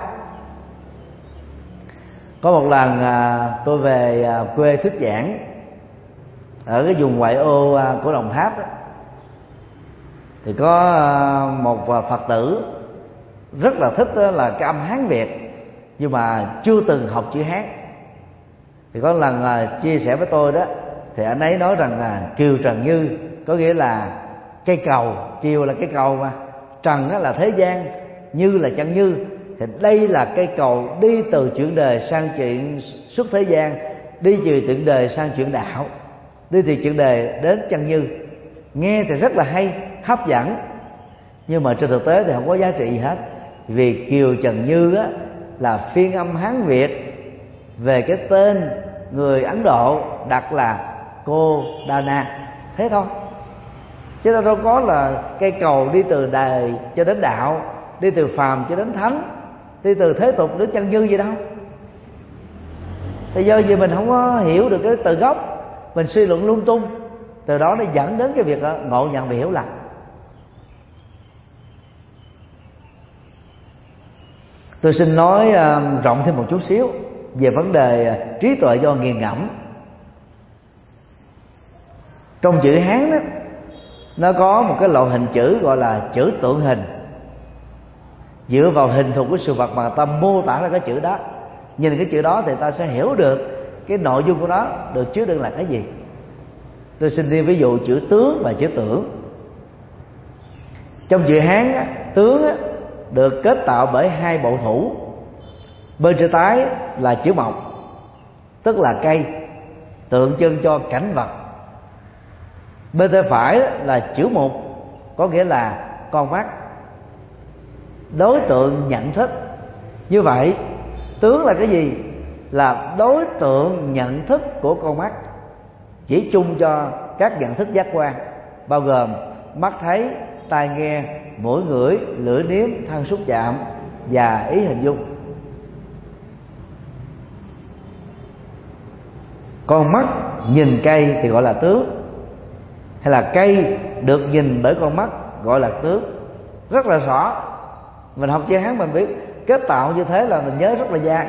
Có một lần tôi về quê thuyết giảng ở cái vùng ngoại ô của Đồng Tháp đó, thì có một Phật tử rất là thích là cái âm Hán Việt, nhưng mà chưa từng học chữ Hán. Thì có lần chia sẻ với tôi đó, thì anh ấy nói rằng là Kiều Trần Như có nghĩa là cây cầu. Kiều là cây cầu mà, Trần là thế gian, Như là chân như. Thì đây là cây cầu đi từ chuyện đời sang chuyện xuất thế gian, đi từ chuyện đời sang chuyện đạo, đi từ chuyện đời đến chân như. Nghe thì rất là hay, hấp dẫn, nhưng mà trên thực tế thì không có giá trị gì hết. Vì Kiều Trần Như á, là phiên âm Hán Việt về cái tên người Ấn Độ đặt là Cô Đa Na, thế thôi. Chứ đâu có là cây cầu đi từ đời cho đến đạo, đi từ phàm cho đến thánh, đi từ thế tục đến chân như gì đâu. Thì do vì mình không có hiểu được cái từ gốc, mình suy luận lung tung, từ đó nó dẫn đến cái việc ngộ nhận và hiểu lầm. Tôi xin nói uh, rộng thêm một chút xíu về vấn đề uh, trí tuệ do nghiền ngẫm. Trong chữ Hán đó, nó có một cái loại hình chữ gọi là chữ tượng hình. Dựa vào hình thù của sự vật mà ta mô tả ra cái chữ đó, nhìn cái chữ đó thì ta sẽ hiểu được cái nội dung của nó được chứa đựng là cái gì. Tôi xin đi ví dụ chữ tướng và chữ tưởng. Trong chữ Hán á, tướng á, được kết tạo bởi hai bộ thủ. Bên trái trái là chữ mộc, tức là cây, tượng trưng cho cảnh vật. Bên tay phải là chữ mục, có nghĩa là con mắt, đối tượng nhận thức. Như vậy tướng là cái gì? Là đối tượng nhận thức của con mắt, chỉ chung cho các nhận thức giác quan, bao gồm mắt thấy, tai nghe, mũi ngửi, lưỡi nếm, thân xúc chạm và ý hình dung. Con mắt nhìn cây thì gọi là tướng, hay là cây được nhìn bởi con mắt gọi là tướng. Rất là rõ. Mình học chữ Hán mình biết kết tạo như thế là mình nhớ rất là dai.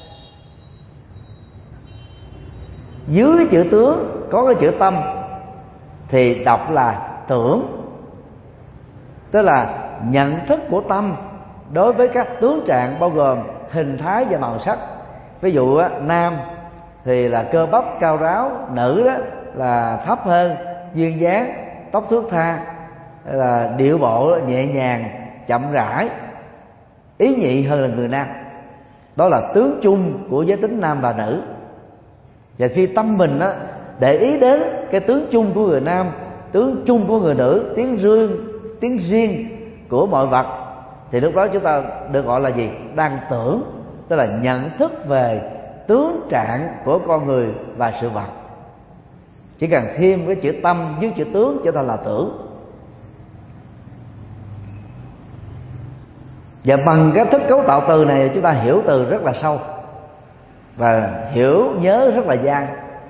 Dưới cái chữ tướng có cái chữ tâm thì đọc là tưởng, tức là nhận thức của tâm đối với các tướng trạng bao gồm hình thái và màu sắc. Ví dụ á, nam thì là cơ bắp cao ráo, nữ đó là thấp hơn, duyên dáng, tóc thướt tha, là điệu bộ nhẹ nhàng, chậm rãi, ý nhị hơn là người nam. Đó là tướng chung của giới tính nam và nữ. Và khi tâm mình á, để ý đến cái tướng chung của người nam, tướng chung của người nữ, tiếng riêng tiếng riêng của mọi vật, thì lúc đó chúng ta được gọi là gì? Đang tưởng, tức là nhận thức về tướng trạng của con người và sự vật. Chỉ cần thêm cái chữ tâm với chữ tướng cho ta là tưởng. Và bằng cái thức cấu tạo từ này chúng ta hiểu từ rất là sâu và hiểu nhớ rất là dai.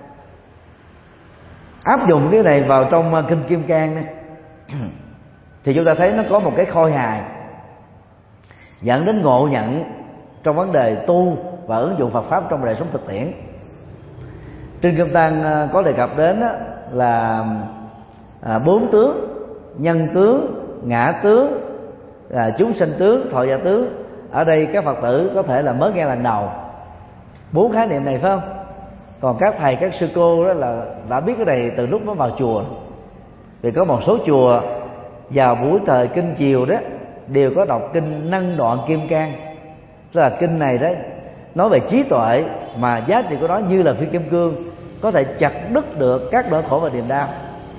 Áp dụng cái này vào trong kinh Kim Cang này, thì chúng ta thấy nó có một cái khôi hài dẫn đến ngộ nhận trong vấn đề tu và ứng dụng Phật pháp trong đời sống thực tiễn. Trên Kim Cang có đề cập đến là bốn tướng: nhân tướng, ngã tướng, chúng sanh tướng, thọ giả tướng. Ở đây các Phật tử có thể là mới nghe lần đầu bốn khái niệm này, phải không? Còn các thầy các sư cô đó là đã biết cái này từ lúc mới vào chùa. Vì có một số chùa vào buổi thời kinh chiều đó đều có đọc kinh Năng Đoạn Kim Cang. Tức là kinh này đó nói về trí tuệ, mà giá trị của nó như là phi kim cương, có thể chặt đứt được các nỗi khổ và niềm đau.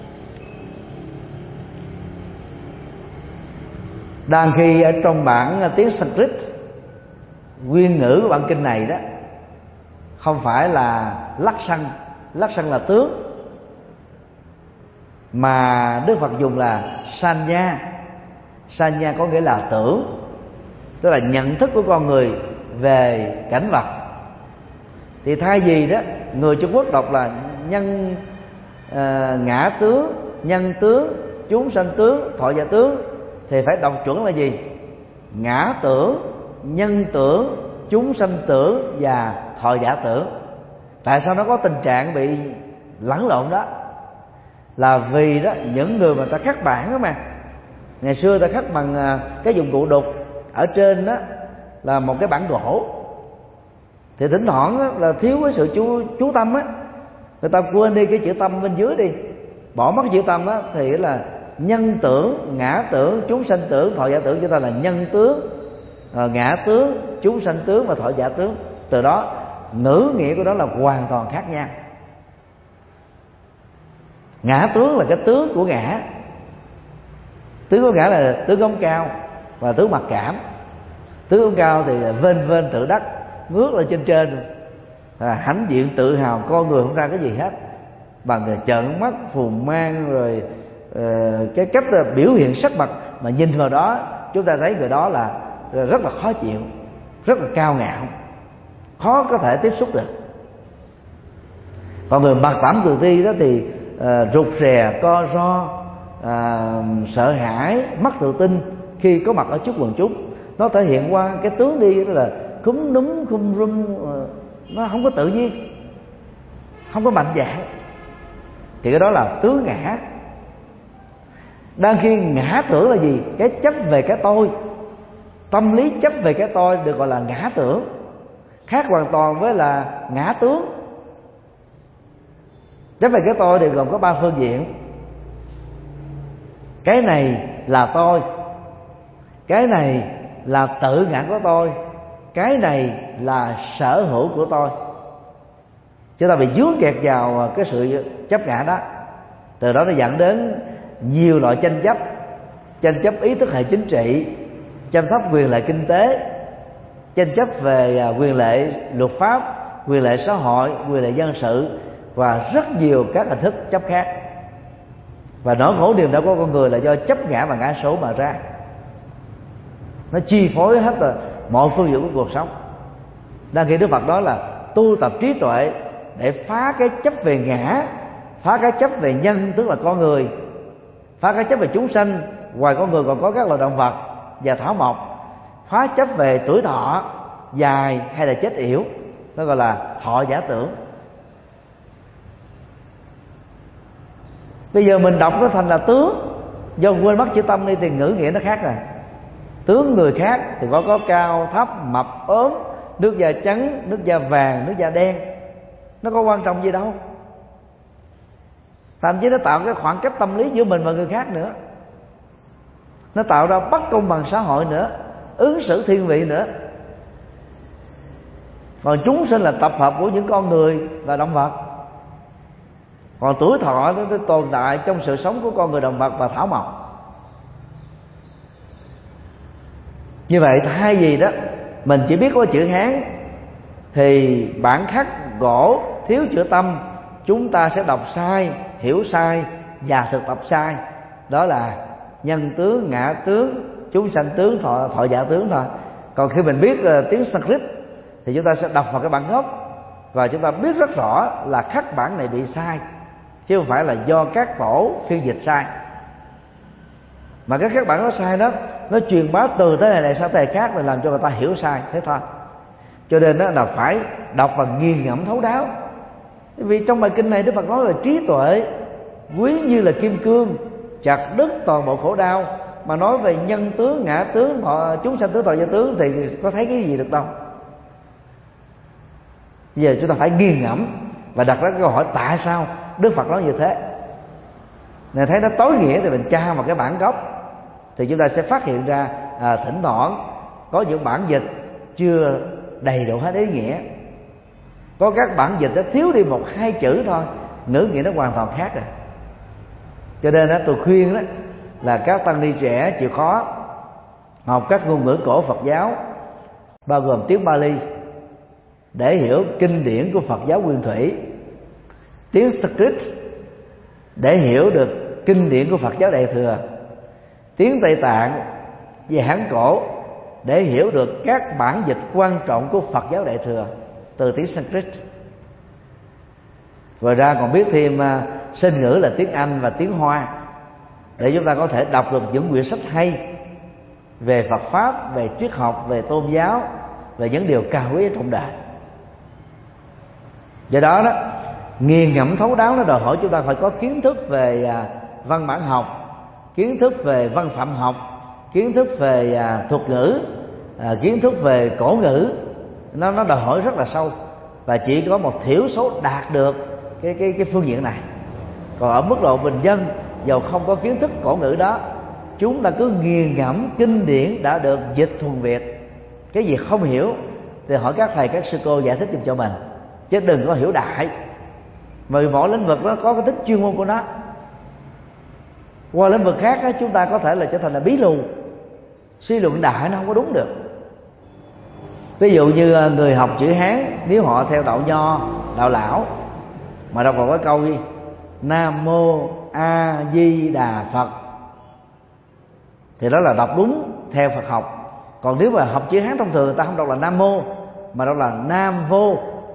Đang khi ở trong bản tiếng Sanskrit, nguyên ngữ của bản kinh này đó không phải là lắc sanh, lắc sanh là tướng, mà Đức Phật dùng là sanya. Sanya có nghĩa là tưởng, tức là nhận thức của con người về cảnh vật. Thì thay vì đó người Trung Quốc đọc là nhân uh, ngã tướng, nhân tướng, chúng sanh tướng, thọ giả tướng, thì phải đọc chuẩn là gì? Ngã tưởng, nhân tưởng, chúng sanh tưởng và thọ giả tưởng. Tại sao nó có tình trạng bị lẫn lộn đó? Là vì đó những người mà ta khắc bản đó mà, ngày xưa ta khắc bằng cái dụng cụ đục, ở trên đó là một cái bản gỗ, thì thỉnh thoảng đó là thiếu cái sự chú, chú tâm á, người ta quên đi cái chữ tâm bên dưới đi, bỏ mất chữ tâm á, thì là nhân tưởng, ngã tưởng, chúng sanh tưởng, thọ giả tưởng. Chúng ta là nhân tướng, ngã tướng, chúng sanh tướng và thọ giả tướng. Từ đó ngữ nghĩa của đó là hoàn toàn khác nhau. Ngã tướng là cái tướng của ngã. Tướng của ngã là tướng ống cao và tướng mặc cảm. Tướng ống cao thì là vênh vênh tự đắc, ngước lên trên trên, à, hãnh diện tự hào, con người không ra cái gì hết, bằng trợn mắt phù mang rồi uh, cái cách biểu hiện sắc mặt mà nhìn vào đó chúng ta thấy người đó là rất là khó chịu, rất là cao ngạo, khó có thể tiếp xúc được. Còn người mặc cảm tự ti đó thì uh, rụt rè, co ro, uh, sợ hãi, mất tự tin khi có mặt ở trước quần chúng. Nó thể hiện qua cái tướng đi đó là cúm núm khum rum, uh, nó không có tự nhiên, không có mạnh dạn. Thì cái đó là tướng ngã. Đang khi ngã tưởng là gì? Cái chấp về cái tôi, tâm lý chấp về cái tôi được gọi là ngã tưởng, khác hoàn toàn với là ngã tướng. Chấp về cái tôi thì gồm có ba phương diện: cái này là tôi, cái này là tự ngã của tôi, cái này là sở hữu của tôi. Chúng ta bị vướng kẹt vào cái sự chấp ngã đó. Từ đó nó dẫn đến nhiều loại tranh chấp: tranh chấp ý thức hệ chính trị, tranh chấp quyền lợi kinh tế, tranh chấp về quyền lợi luật pháp, quyền lợi xã hội, quyền lợi dân sự và rất nhiều các hình thức chấp khác. Và nỗi khổ niềm đau của con người là do chấp ngã và ngã số mà ra. Nó chi phối hết là mọi phương diện của cuộc sống. Đang khi Đức Phật nói là tu tập trí tuệ để phá cái chấp về ngã, phá cái chấp về nhân tức là con người, phá cái chấp về chúng sanh, ngoài con người còn có các loài động vật và thảo mộc, phá chấp về tuổi thọ dài hay là chết yểu, nó gọi là thọ giả tưởng. Bây giờ mình đọc nó thành là tướng, do quên mất chữ tâm đi thì ngữ nghĩa nó khác rồi. Tướng người khác thì có có cao thấp, mập ốm, nước da trắng, nước da vàng, nước da đen, nó có quan trọng gì đâu. Thậm chí nó tạo cái khoảng cách tâm lý giữa mình và người khác nữa, nó tạo ra bất công bằng xã hội nữa, ứng xử thiên vị nữa. Còn chúng sinh là tập hợp của những con người và động vật. Còn tuổi thọ nó, nó tồn tại trong sự sống của con người, động vật và thảo mộc. Như vậy thay vì đó mình chỉ biết có chữ Hán thì bản khắc gỗ thiếu chữ Tâm, chúng ta sẽ đọc sai, hiểu sai và thực tập sai. Đó là nhân tướng, ngã tướng, chúng sanh tướng, thọ, thọ giả tướng thôi. Còn khi mình biết uh, tiếng Sanskrit thì chúng ta sẽ đọc vào cái bản gốc, và chúng ta biết rất rõ là khắc bản này bị sai, chứ không phải là do các tổ phiên dịch sai. Mà cái khắc bản nó sai đó, nó truyền bá từ thế này này sang thế này khác, và làm cho người ta hiểu sai thế thôi. Cho nên đó là phải đọc và nghiền ngẫm thấu đáo. Vì trong bài kinh này Đức Phật nói là trí tuệ quý như là kim cương, chặt đứt toàn bộ khổ đau. Mà nói về nhân tướng, ngã tướng, thọ, chúng sanh tướng, thọ giả tướng thì có thấy cái gì được đâu. Bây giờ chúng ta phải nghiền ngẫm và đặt ra câu hỏi tại sao Đức Phật nói như thế. Này thấy nó tối nghĩa thì mình tra vào cái bản gốc, thì chúng ta sẽ phát hiện ra à, thỉnh thoảng có những bản dịch chưa đầy đủ hết ý nghĩa, có các bản dịch nó thiếu đi một hai chữ thôi, ngữ nghĩa nó hoàn toàn khác rồi. Cho nên đó, tôi khuyên đó là các tăng ni trẻ chịu khó học các ngôn ngữ cổ Phật giáo, bao gồm tiếng Bali để hiểu kinh điển của Phật giáo Nguyên Thủy, tiếng Sanskrit để hiểu được kinh điển của Phật giáo Đại Thừa, tiếng Tây Tạng về Hán cổ để hiểu được các bản dịch quan trọng của Phật giáo Đại Thừa từ tiếng Sanskrit. Ngoài ra còn biết thêm uh, sinh ngữ là tiếng Anh và tiếng Hoa, để chúng ta có thể đọc được những quyển sách hay về Phật pháp, về triết học, về tôn giáo, về những điều cao quý trong đời. Do đó đó, nghiền ngẫm thấu đáo nó đòi hỏi chúng ta phải có kiến thức về uh, văn bản học, kiến thức về văn phạm học, kiến thức về uh, thuật ngữ, uh, kiến thức về cổ ngữ. Nó nó đòi hỏi rất là sâu, và chỉ có một thiểu số đạt được cái cái cái phương diện này. Còn ở mức độ bình dân, dầu không có kiến thức cổ ngữ đó, chúng ta cứ nghiền ngẫm kinh điển đã được dịch thuần Việt, cái gì không hiểu thì hỏi các thầy các sư cô giải thích giùm cho mình, chứ đừng có hiểu đại. Bởi vì mỗi lĩnh vực nó có cái tính chuyên môn của nó. Qua lĩnh vực khác á, chúng ta có thể là trở thành là bí lù, suy luận đại nó không có đúng được. Ví dụ như người học chữ Hán, nếu họ theo đạo Nho, đạo lão, mà đọc vào cái câu gì Nam Mô A Di Đà Phật thì đó là đọc đúng theo Phật học. Còn nếu mà học chữ Hán thông thường, người ta không đọc là Nam Mô mà đọc là Nam Vô,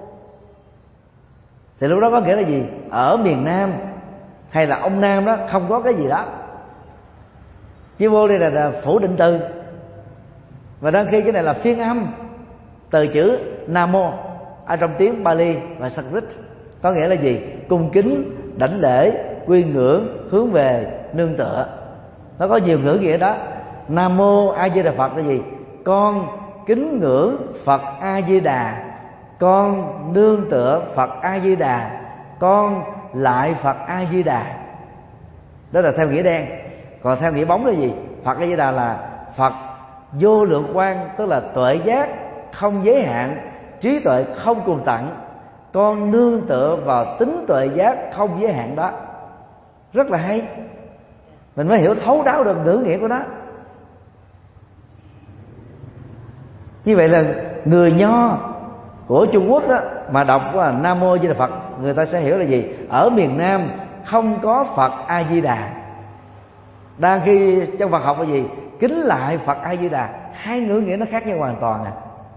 thì lúc đó có nghĩa là gì? Ở miền Nam hay là ông Nam đó không có cái gì đó. Chữ Vô đây là, là phủ định từ, và đôi khi cái này là phiên âm từ chữ Nam Mô ở trong tiếng Bali và Sanskrit. Có nghĩa là gì? Cung kính, đảnh lễ, quy ngưỡng, hướng về, nương tựa. Nó có nhiều ngữ nghĩa đó. Nam Mô A Di Đà Phật là gì? Con kính ngưỡng Phật A Di Đà, con nương tựa Phật A Di Đà, con lại Phật A Di Đà. Đó là theo nghĩa đen. Còn theo nghĩa bóng là gì? Phật A Di Đà là Phật vô lượng quang, tức là tuệ giác không giới hạn, trí tuệ không cùng tận. Con nương tựa vào tính tuệ giác không giới hạn đó. Rất là hay, mình mới hiểu thấu đáo được ngữ nghĩa của nó. Như vậy là người Nho của Trung Quốc đó, mà đọc là Nam Mô Di Đà Phật, người ta sẽ hiểu là gì? Ở miền Nam không có Phật A Di Đà. Đang khi trong Phật học là gì? Kính lại Phật A Di Đà. Hai ngữ nghĩa nó khác nhau hoàn toàn à.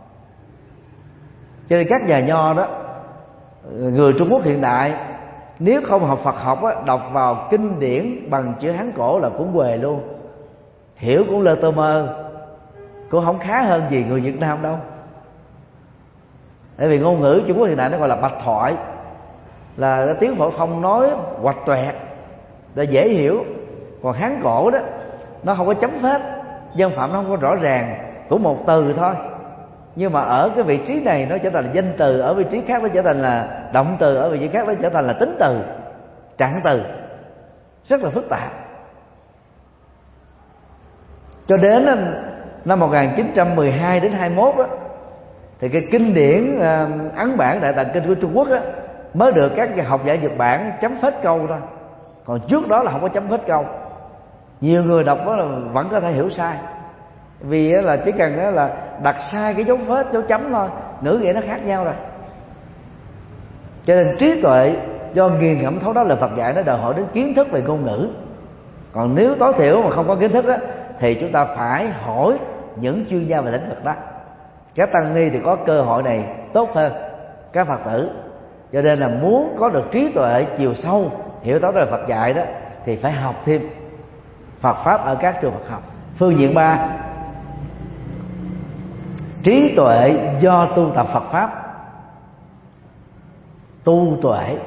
Cho nên các nhà Nho đó, người Trung Quốc hiện đại, nếu không học Phật học á, đọc vào kinh điển bằng chữ Hán cổ là cũng quề luôn, hiểu cũng lơ tơ mơ, cũng không khá hơn gì người Việt Nam đâu. Bởi vì ngôn ngữ Trung Quốc hiện đại nó gọi là bạch thoại, là cái tiếng phổ thông nói hoạch toẹt để dễ hiểu. Còn Hán cổ đó nó không có chấm phết, dân phạm nó không có rõ ràng, cũng một từ thôi, nhưng mà ở cái vị trí này nó trở thành là danh từ, ở vị trí khác nó trở thành là động từ, ở vị trí khác nó trở thành là tính từ, trạng từ, rất là phức tạp. Cho đến năm một nghìn chín trăm mười hai đến hai mươi mốt đó, thì cái kinh điển Ấn Bản Đại Tạng Kinh của Trung Quốc đó, mới được các học giả Nhật Bản chấm phết câu thôi, còn trước đó là không có chấm phết câu. Nhiều người đọc đó là vẫn có thể hiểu sai, vì là chỉ cần là đặt sai cái dấu phết, dấu chấm thôi, ngữ nghĩa nó khác nhau rồi. Cho nên trí tuệ do nghiền ngẫm thấu đáo lời Phật dạy nó đòi hỏi đến kiến thức về ngôn ngữ. Còn nếu tối thiểu mà không có kiến thức đó, thì chúng ta phải hỏi những chuyên gia về lĩnh vực đó. Các tăng ni thì có cơ hội này tốt hơn các Phật tử. Cho nên là muốn có được trí tuệ chiều sâu, hiểu thấu lời Phật dạy đó, thì phải học thêm Phật pháp ở các trường Phật học. Phương diện ba, trí tuệ do tu tập Phật pháp. Tu tuệ,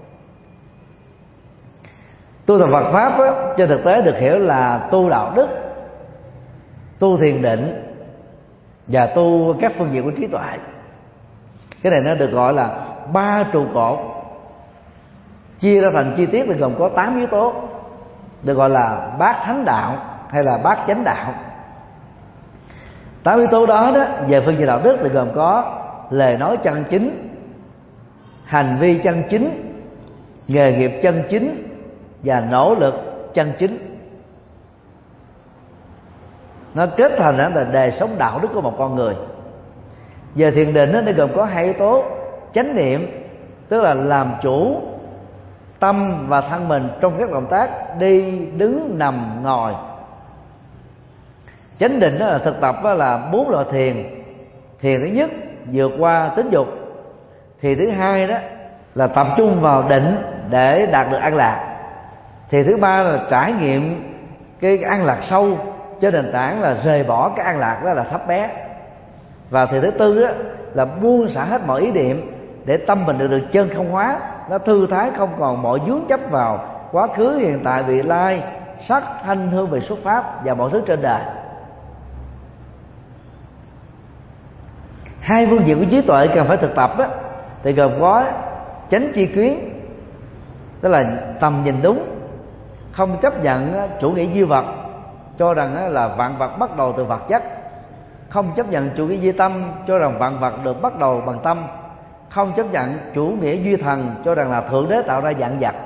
tu tập Phật pháp đó, trên thực tế được hiểu là tu đạo đức, tu thiền định và tu các phương diện của trí tuệ. Cái này nó được gọi là ba trụ cột, chia ra thành chi tiết thì gồm có tám yếu tố, được gọi là bát thánh đạo hay là bát chánh đạo. Tám yếu tố đó đó về phương diện đạo đức thì gồm có lời nói chân chính, hành vi chân chính, nghề nghiệp chân chính và nỗ lực chân chính. Nó kết thành là đời sống đạo đức của một con người. Về thiền định nó gồm có hai yếu tố: chánh niệm, tức là làm chủ tâm và thân mình trong các động tác đi, đứng, nằm, ngồi. Chánh định đó là thực tập đó là bốn loại thiền. Thiền thứ nhất vượt qua tính dục. Thiền thứ hai đó là tập trung vào định để đạt được an lạc. Thiền thứ ba là trải nghiệm cái an lạc sâu trên nền tảng là rời bỏ cái an lạc đó là thấp bé. Và thiền thứ tư đó là buông xả hết mọi ý niệm để tâm mình được được chân không hóa, nó thư thái, không còn mọi vướng chấp vào quá khứ, hiện tại, vị lai, sắc, thanh, hương, vị, xuất pháp và mọi thứ trên đời. Hai phương diện của trí tuệ cần phải thực tập đó, thì gồm có chánh tri kiến, tức là tầm nhìn đúng, không chấp nhận chủ nghĩa duy vật, cho rằng là vạn vật bắt đầu từ vật chất, không chấp nhận chủ nghĩa duy tâm, cho rằng vạn vật được bắt đầu bằng tâm, không chấp nhận chủ nghĩa duy thần, cho rằng là thượng đế tạo ra vạn vật.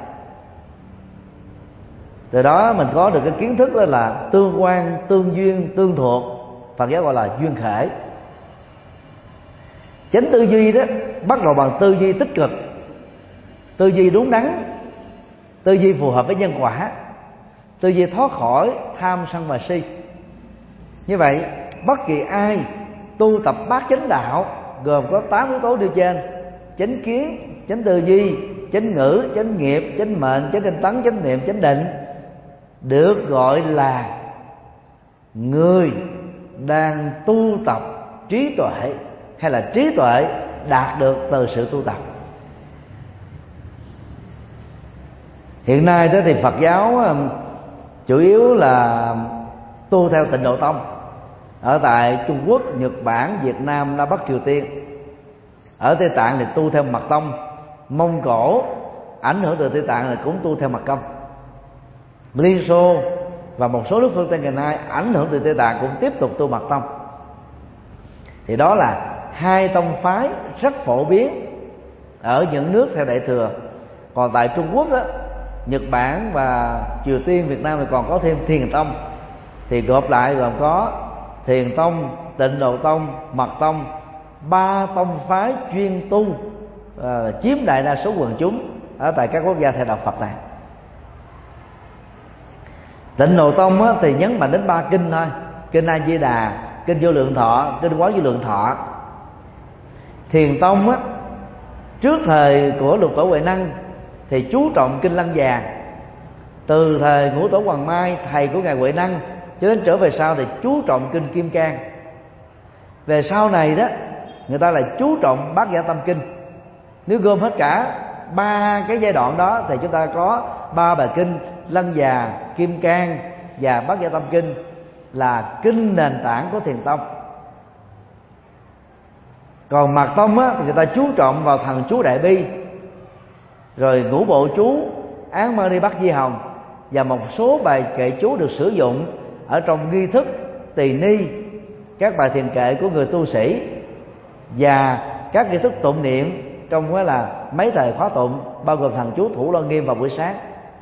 Từ đó mình có được cái kiến thức đó là tương quan, tương duyên, tương thuộc, Phật giáo gọi là duyên khởi. Chánh tư duy đó bắt đầu bằng tư duy tích cực, tư duy đúng đắn, tư duy phù hợp với nhân quả, tư duy thoát khỏi tham sân và si. Như vậy bất kỳ ai tu tập bát chánh đạo gồm có tám yếu tố nêu trên: chánh kiến, chánh tư duy, chánh ngữ, chánh nghiệp, chánh mệnh, chánh tinh tấn, chánh niệm, chánh định, được gọi là người đang tu tập trí tuệ, hay là trí tuệ đạt được từ sự tu tập. Hiện nay đó thì Phật giáo chủ yếu là tu theo Tịnh Độ Tông ở tại Trung Quốc, Nhật Bản, Việt Nam, Nam Bắc Triều Tiên. Ở Tây Tạng thì tu theo Mật Tông, Mông Cổ ảnh hưởng từ Tây Tạng là cũng tu theo Mật Tông, Liên Xô và một số nước phương Tây ngày nay ảnh hưởng từ Tây Tạng cũng tiếp tục tu Mật Tông. Thì đó là hai tông phái rất phổ biến ở những nước theo Đại Thừa. Còn tại Trung Quốc đó, Nhật Bản và Triều Tiên, Việt Nam thì còn có thêm Thiền Tông. Thì gộp lại gồm có Thiền Tông, Tịnh Độ Tông, Mật Tông, ba tông phái chuyên tu, à, chiếm đại đa số quần chúng ở tại các quốc gia theo đạo Phật này. Tịnh Độ Tông á, thì nhấn mạnh đến ba kinh thôi: kinh A Di Đà, kinh Vô Lượng Thọ, kinh Quán Vô Lượng Thọ. Thiền Tông á, trước thời của Lục Tổ Huệ Năng thì chú trọng kinh Lăng Già. Từ thời Ngũ Tổ Hoàng Mai, thầy của ngài Huệ Năng, cho đến trở về sau thì chú trọng kinh Kim Cang. Về sau này đó, người ta lại chú trọng Bát Nhã Tâm Kinh. Nếu gom hết cả ba cái giai đoạn đó thì chúng ta có ba bài kinh Lăng Già, Kim Cang và Bát Nhã Tâm Kinh là kinh nền tảng của Thiền Tông. Còn Mật Tông á, thì người ta chú trọng vào thần chú Đại Bi, rồi ngũ bộ chú, Án Mơ Ni Bắc Di Hồng và một số bài kệ chú được sử dụng ở trong nghi thức tỳ ni, các bài thiền kệ của người tu sĩ và các nghi thức tụng niệm trong đó là mấy thời khóa tụng, bao gồm thần chú Thủ Loan Nghiêm vào buổi sáng.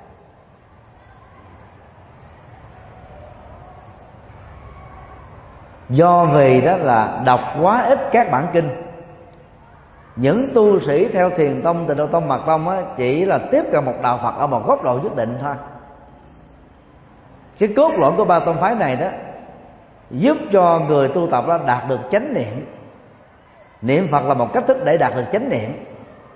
Do vì đó là đọc quá ít các bản kinh, những tu sĩ theo Thiền tông, Tịnh Độ tông, Mật tông á, chỉ là tiếp cận một đạo Phật ở một góc độ nhất định thôi. Cái cốt lõi của ba tông phái này đó giúp cho người tu tập đó đạt được chánh niệm. Niệm Phật là một cách thức để đạt được chánh niệm.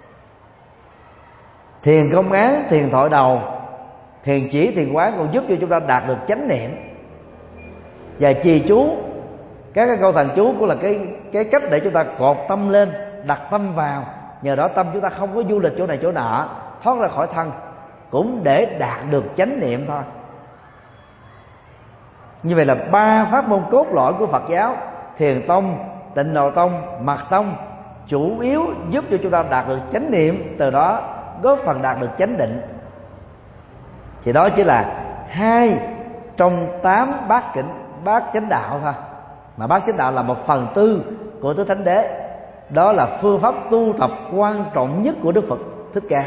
Thiền công án, thiền thoại đầu, thiền chỉ, thiền quán cũng giúp cho chúng ta đạt được chánh niệm. Và trì chú, các cái câu thần chú cũng là cái cái cách để chúng ta cột tâm lên, đặt tâm vào. Nhờ đó tâm chúng ta không có du lịch chỗ này chỗ nọ, thoát ra khỏi thân, cũng để đạt được chánh niệm thôi. Như vậy là ba pháp môn cốt lõi của Phật giáo, Thiền tông, Tịnh Độ tông, Mật tông, chủ yếu giúp cho chúng ta đạt được chánh niệm, từ đó góp phần đạt được chánh định. Thì đó chỉ là hai trong tám bát chánh bát chánh đạo thôi, mà bát chánh đạo là một phần tư của tứ thánh đế. Đó là phương pháp tu tập quan trọng nhất của Đức Phật Thích Ca.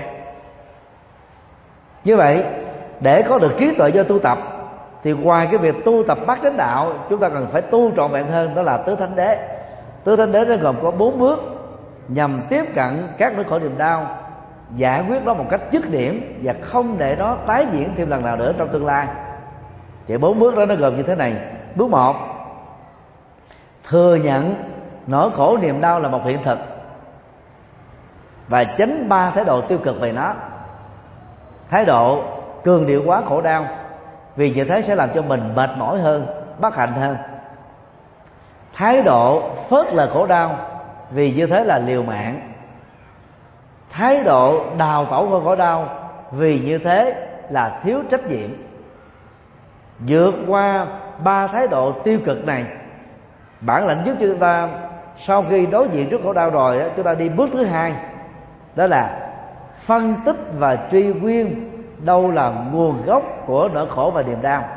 Như vậy, để có được trí tuệ do tu tập, thì ngoài cái việc tu tập bát chánh đạo, chúng ta cần phải tu trọn vẹn hơn, đó là tứ thánh đế. Tứ thánh đế nó gồm có bốn bước nhằm tiếp cận các nỗi khổ niềm đau, giải quyết nó một cách dứt điểm và không để nó tái diễn thêm lần nào nữa trong tương lai. Thì bốn bước đó nó gồm như thế này. Bước một, thừa nhận nỗi khổ niềm đau là một hiện thực và tránh ba thái độ tiêu cực về nó. Thái độ cường điệu quá khổ đau, vì như thế sẽ làm cho mình mệt mỏi hơn, bất hạnh hơn. Thái độ phớt lờ khổ đau, vì như thế là liều mạng. Thái độ đào tẩu khỏi khổ đau, vì như thế là thiếu trách nhiệm. Vượt qua ba thái độ tiêu cực này, bản lĩnh giúp cho chúng ta sau khi đối diện trước khổ đau rồi, chúng ta đi bước thứ hai, đó là phân tích và truy nguyên đâu là nguồn gốc của nỗi khổ và niềm đau.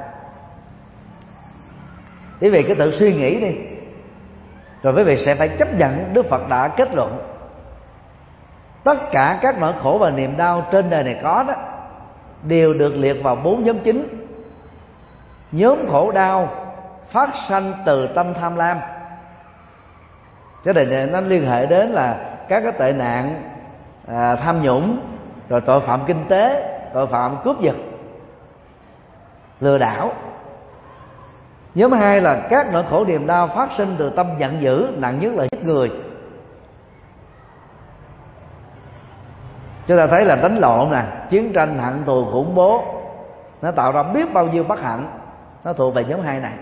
Quý vị cứ tự suy nghĩ đi, rồi quý vị sẽ phải chấp nhận Đức Phật đã kết luận tất cả các nỗi khổ và niềm đau trên đời này có đó đều được liệt vào bốn nhóm chính. Nhóm khổ đau phát sanh từ tâm tham lam. Cái này nó liên hệ đến là các cái tệ nạn à, tham nhũng, rồi tội phạm kinh tế, tội phạm cướp giật, lừa đảo. Nhóm hai là các nỗi khổ niềm đau phát sinh từ tâm giận dữ, nặng nhất là giết người. Chúng ta thấy là đánh lộn nè, chiến tranh, hận thù, khủng bố, nó tạo ra biết bao nhiêu bất hạnh, nó thuộc về nhóm hai này.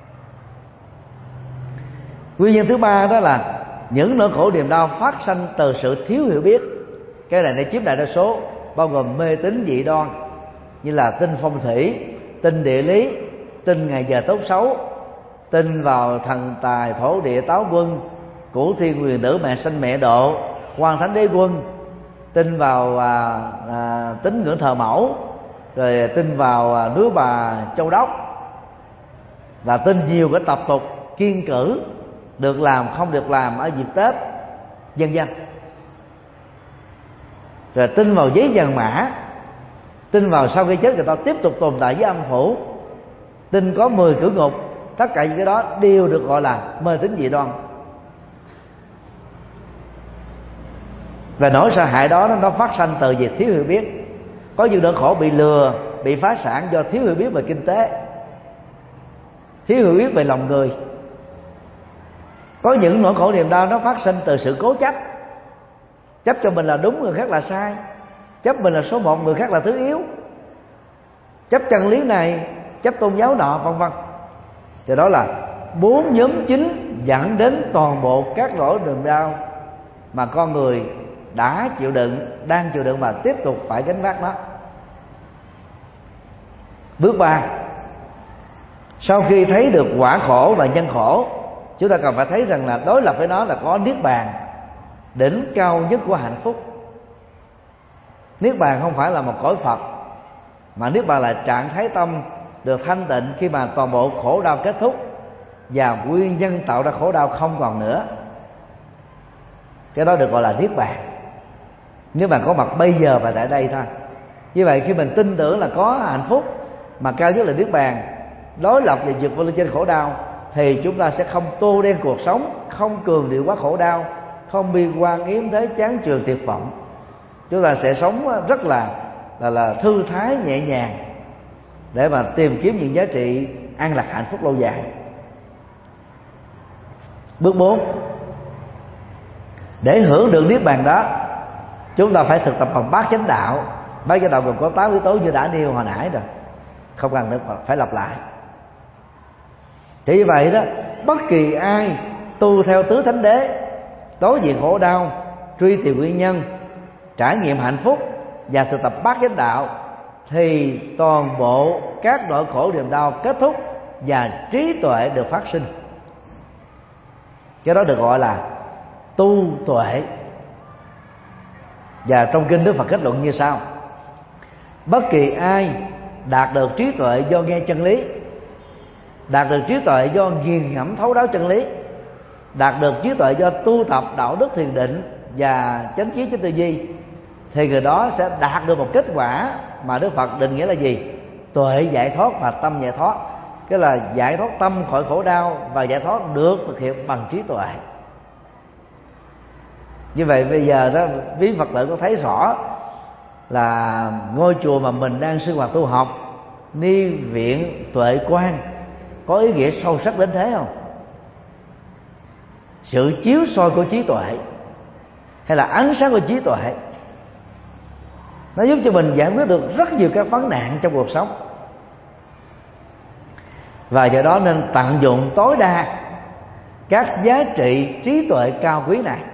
Nguyên nhân thứ ba đó là những nỗi khổ niềm đau phát sanh từ sự thiếu hiểu biết. Cái này nó chiếm đại đa số, bao gồm mê tín dị đoan, như là tin phong thủy, tin địa lý, tin ngày giờ tốt xấu, tin vào thần tài thổ địa táo quân, cửu thiên huyền nữ mẹ sanh mẹ độ, quan thánh đế quân, tin vào à, à, tín ngưỡng thờ mẫu, rồi tin vào à, núi Bà Châu Đốc, và tin nhiều cái tập tục kiêng cữ, được làm không được làm ở dịp Tết, vân vân. Rồi tin vào giấy vàng mã, tin vào sau khi chết người ta tiếp tục tồn tại với âm phủ, tin có mười cửa ngục. Tất cả những cái đó đều được gọi là mê tín dị đoan. Và nỗi sợ hãi đó nó phát sanh từ việc thiếu hiểu biết. Có những nỗi khổ bị lừa, bị phá sản do thiếu hiểu biết về kinh tế, thiếu hiểu biết về lòng người. Có những nỗi khổ niềm đau nó phát sinh từ sự cố chấp, chấp cho mình là đúng, người khác là sai, chấp mình là số một, người khác là thứ yếu, chấp chân lý này, chấp tôn giáo nọ, vân vân. Thì đó là bốn nhóm chính dẫn đến toàn bộ các nỗi niềm đau mà con người đã chịu đựng, đang chịu đựng và tiếp tục phải gánh vác nó. Bước ba, sau khi thấy được quả khổ và nhân khổ, chúng ta cần phải thấy rằng là đối lập với nó là có niết bàn, đỉnh cao nhất của hạnh phúc. Niết bàn không phải là một cõi Phật, mà niết bàn là trạng thái tâm được thanh tịnh khi mà toàn bộ khổ đau kết thúc và nguyên nhân tạo ra khổ đau không còn nữa. Cái đó được gọi là niết bàn. nếu bạn có mặt bây giờ và tại đây thôi. Như vậy khi mình tin tưởng là có hạnh phúc mà cao nhất là niết bàn, đối lập và vượt lên trên khổ đau, thì chúng ta sẽ không tô đen cuộc sống, không cường điệu quá khổ đau, không bi quan yếm thế chán chường tuyệt vọng. Chúng ta sẽ sống rất là là là thư thái nhẹ nhàng để mà tìm kiếm những giá trị an lạc hạnh phúc lâu dài. Bước bốn, để hưởng được niết bàn đó, chúng ta phải thực tập bằng bát chánh đạo. Bát chánh đạo gồm có tám yếu tố như đã nêu hồi nãy rồi, không cần phải lặp lại. Thì như vậy đó, bất kỳ ai tu theo tứ thánh đế, đối diện khổ đau, truy tìm nguyên nhân, trải nghiệm hạnh phúc và thực tập bát chánh đạo, thì toàn bộ các nỗi khổ niềm đau kết thúc và trí tuệ được phát sinh. Cái đó được gọi là tu tuệ. Và trong kinh Đức Phật kết luận như sau: bất kỳ ai đạt được trí tuệ do nghe chân lý, đạt được trí tuệ do nghiền ngẫm thấu đáo chân lý, đạt được trí tuệ do tu tập đạo đức thiền định và chánh trí chánh tư duy, thì người đó sẽ đạt được một kết quả mà Đức Phật định nghĩa là gì? Tuệ giải thoát và tâm giải thoát. Cái là giải thoát tâm khỏi khổ đau và giải thoát được thực hiện bằng trí tuệ. Như vậy bây giờ đó, quý Phật tử có thấy rõ là ngôi chùa mà mình đang sinh hoạt tu học, Ni Viện Tuệ Quang, có ý nghĩa sâu sắc đến thế không? Sự chiếu soi của trí tuệ, hay là ánh sáng của trí tuệ, nó giúp cho mình giải quyết được rất nhiều các vấn nạn trong cuộc sống. Và do đó nên tận dụng tối đa các giá trị trí tuệ cao quý này.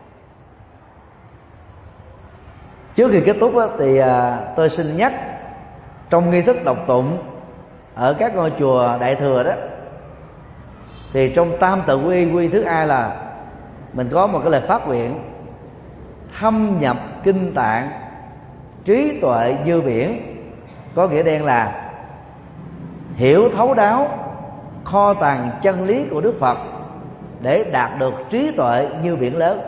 Trước khi kết thúc thì tôi xin nhắc, trong nghi thức đọc tụng ở các ngôi chùa Đại Thừa đó, thì trong tam tự quy quy thứ hai là mình có một cái lời phát nguyện: thâm nhập kinh tạng, trí tuệ như biển. Có nghĩa đen là hiểu thấu đáo kho tàng chân lý của Đức Phật để đạt được trí tuệ như biển lớn.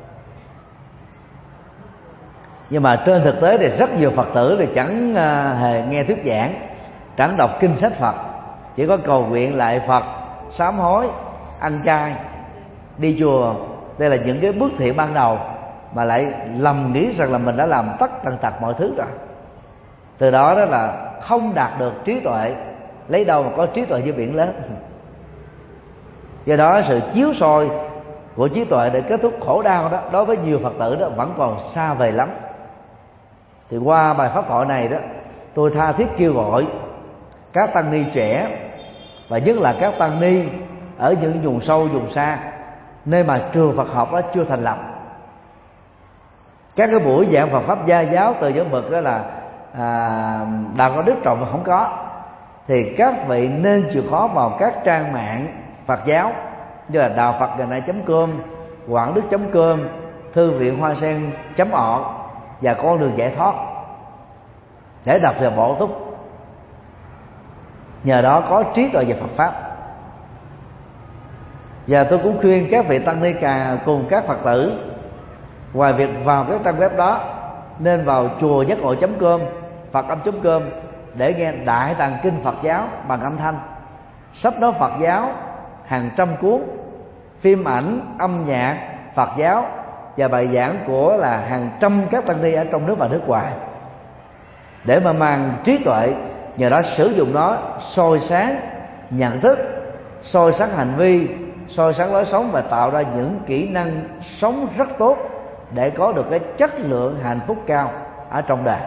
Nhưng mà trên thực tế thì rất nhiều Phật tử thì chẳng hề nghe thuyết giảng, chẳng đọc kinh sách Phật, chỉ có cầu nguyện lại Phật, sám hối, ăn chay, đi chùa. Đây là những cái bước thiện ban đầu, mà lại lầm nghĩ rằng là mình đã làm tất tần tật mọi thứ rồi. Từ đó đó là không đạt được trí tuệ. Lấy đâu mà có trí tuệ như biển lớn? Do đó sự chiếu soi của trí tuệ để kết thúc khổ đau đó, đối với nhiều Phật tử đó vẫn còn xa vời lắm. Thì qua bài pháp thoại này đó, tôi tha thiết kêu gọi các tăng ni trẻ, và nhất là các tăng ni ở những vùng sâu vùng xa, nơi mà trường Phật học đó chưa thành lập, các cái buổi giảng Phật pháp gia giáo từ những bậc đó là à, đạo có đức trọng mà không có, thì các vị nên chịu khó vào các trang mạng Phật giáo như là đạo Phật ngày nay chấm com, quảng đức chấm com, thư viện hoa sen chấm org và con đường giải thoát để đọc và bổ túc. Nhờ đó có trí tuệ về Phật pháp. Và tôi cũng khuyên các vị tăng ni cả cùng các Phật tử, ngoài việc vào các trang web đó, nên vào chùa giác ngộ chấm com, Phật âm chấm com để nghe đại tạng kinh Phật giáo bằng âm thanh, sách nói Phật giáo hàng trăm cuốn, phim ảnh, âm nhạc Phật giáo và bài giảng của là hàng trăm các tăng ni ở trong nước và nước ngoài, để mà mang trí tuệ, nhờ đó sử dụng nó soi sáng nhận thức, soi sáng hành vi, soi sáng lối sống và tạo ra những kỹ năng sống rất tốt để có được cái chất lượng hạnh phúc cao ở trong đời.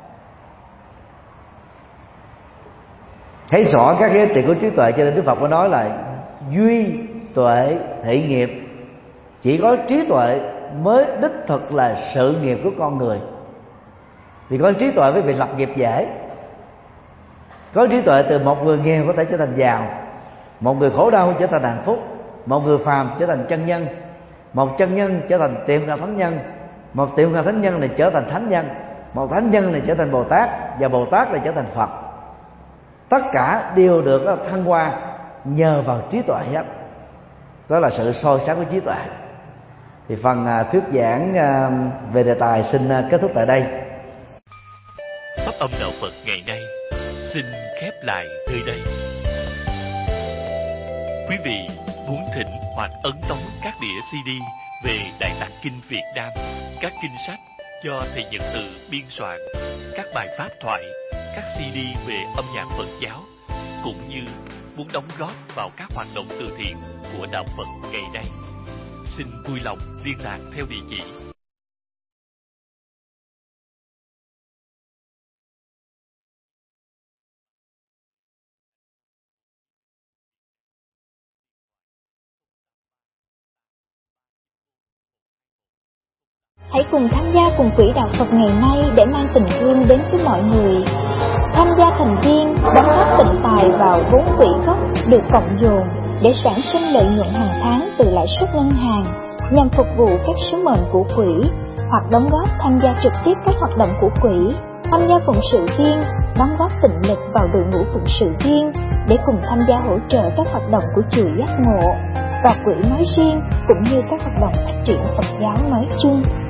Thấy rõ các giá trị của trí tuệ, cho nên Đức Phật có nói là duy tuệ thị nghiệp. Chỉ có trí tuệ mới đích thực là sự nghiệp của con người. Vì có trí tuệ với việc lập nghiệp dễ. Có trí tuệ từ một người nghèo có thể trở thành giàu, một người khổ đau trở thành hạnh phúc, một người phàm trở thành chân nhân, một chân nhân trở thành tiệm cận thánh nhân, một tiệm cận thánh nhân này trở thành thánh nhân, một thánh nhân này trở thành Bồ Tát, và Bồ Tát này trở thành Phật. Tất cả đều được thăng hoa nhờ vào trí tuệ hết. Đó là sự soi sáng của trí tuệ. Thì phần thuyết giảng về đề tài xin kết thúc tại đây. Pháp âm đạo Phật ngày nay xin khép lại nơi đây. Quý vị muốn thỉnh hoặc ấn tống các đĩa xê đê về Đại Tạng Kinh Việt Nam, các kinh sách do thầy Nhật Từ biên soạn, các bài pháp thoại, các xê đê về âm nhạc Phật giáo, cũng như muốn đóng góp vào các hoạt động từ thiện của đạo Phật ngày nay, xin vui lòng liên lạc theo địa chỉ Hãy cùng tham gia cùng Quỹ Đạo Phật ngày nay để mang tình thương đến với mọi người. Tham gia thành viên đóng góp tịnh tài vào vốn quỹ gốc được cộng dồn để sản sinh lợi nhuận hàng tháng từ lãi suất ngân hàng nhằm phục vụ các sứ mệnh của quỹ, hoặc đóng góp tham gia trực tiếp các hoạt động của quỹ, tham gia phụng sự viên, đóng góp tịnh lực vào đội ngũ phụng sự viên để cùng tham gia hỗ trợ các hoạt động của chùa Giác Ngộ và quỹ nói riêng, cũng như các hoạt động phát triển Phật giáo nói chung.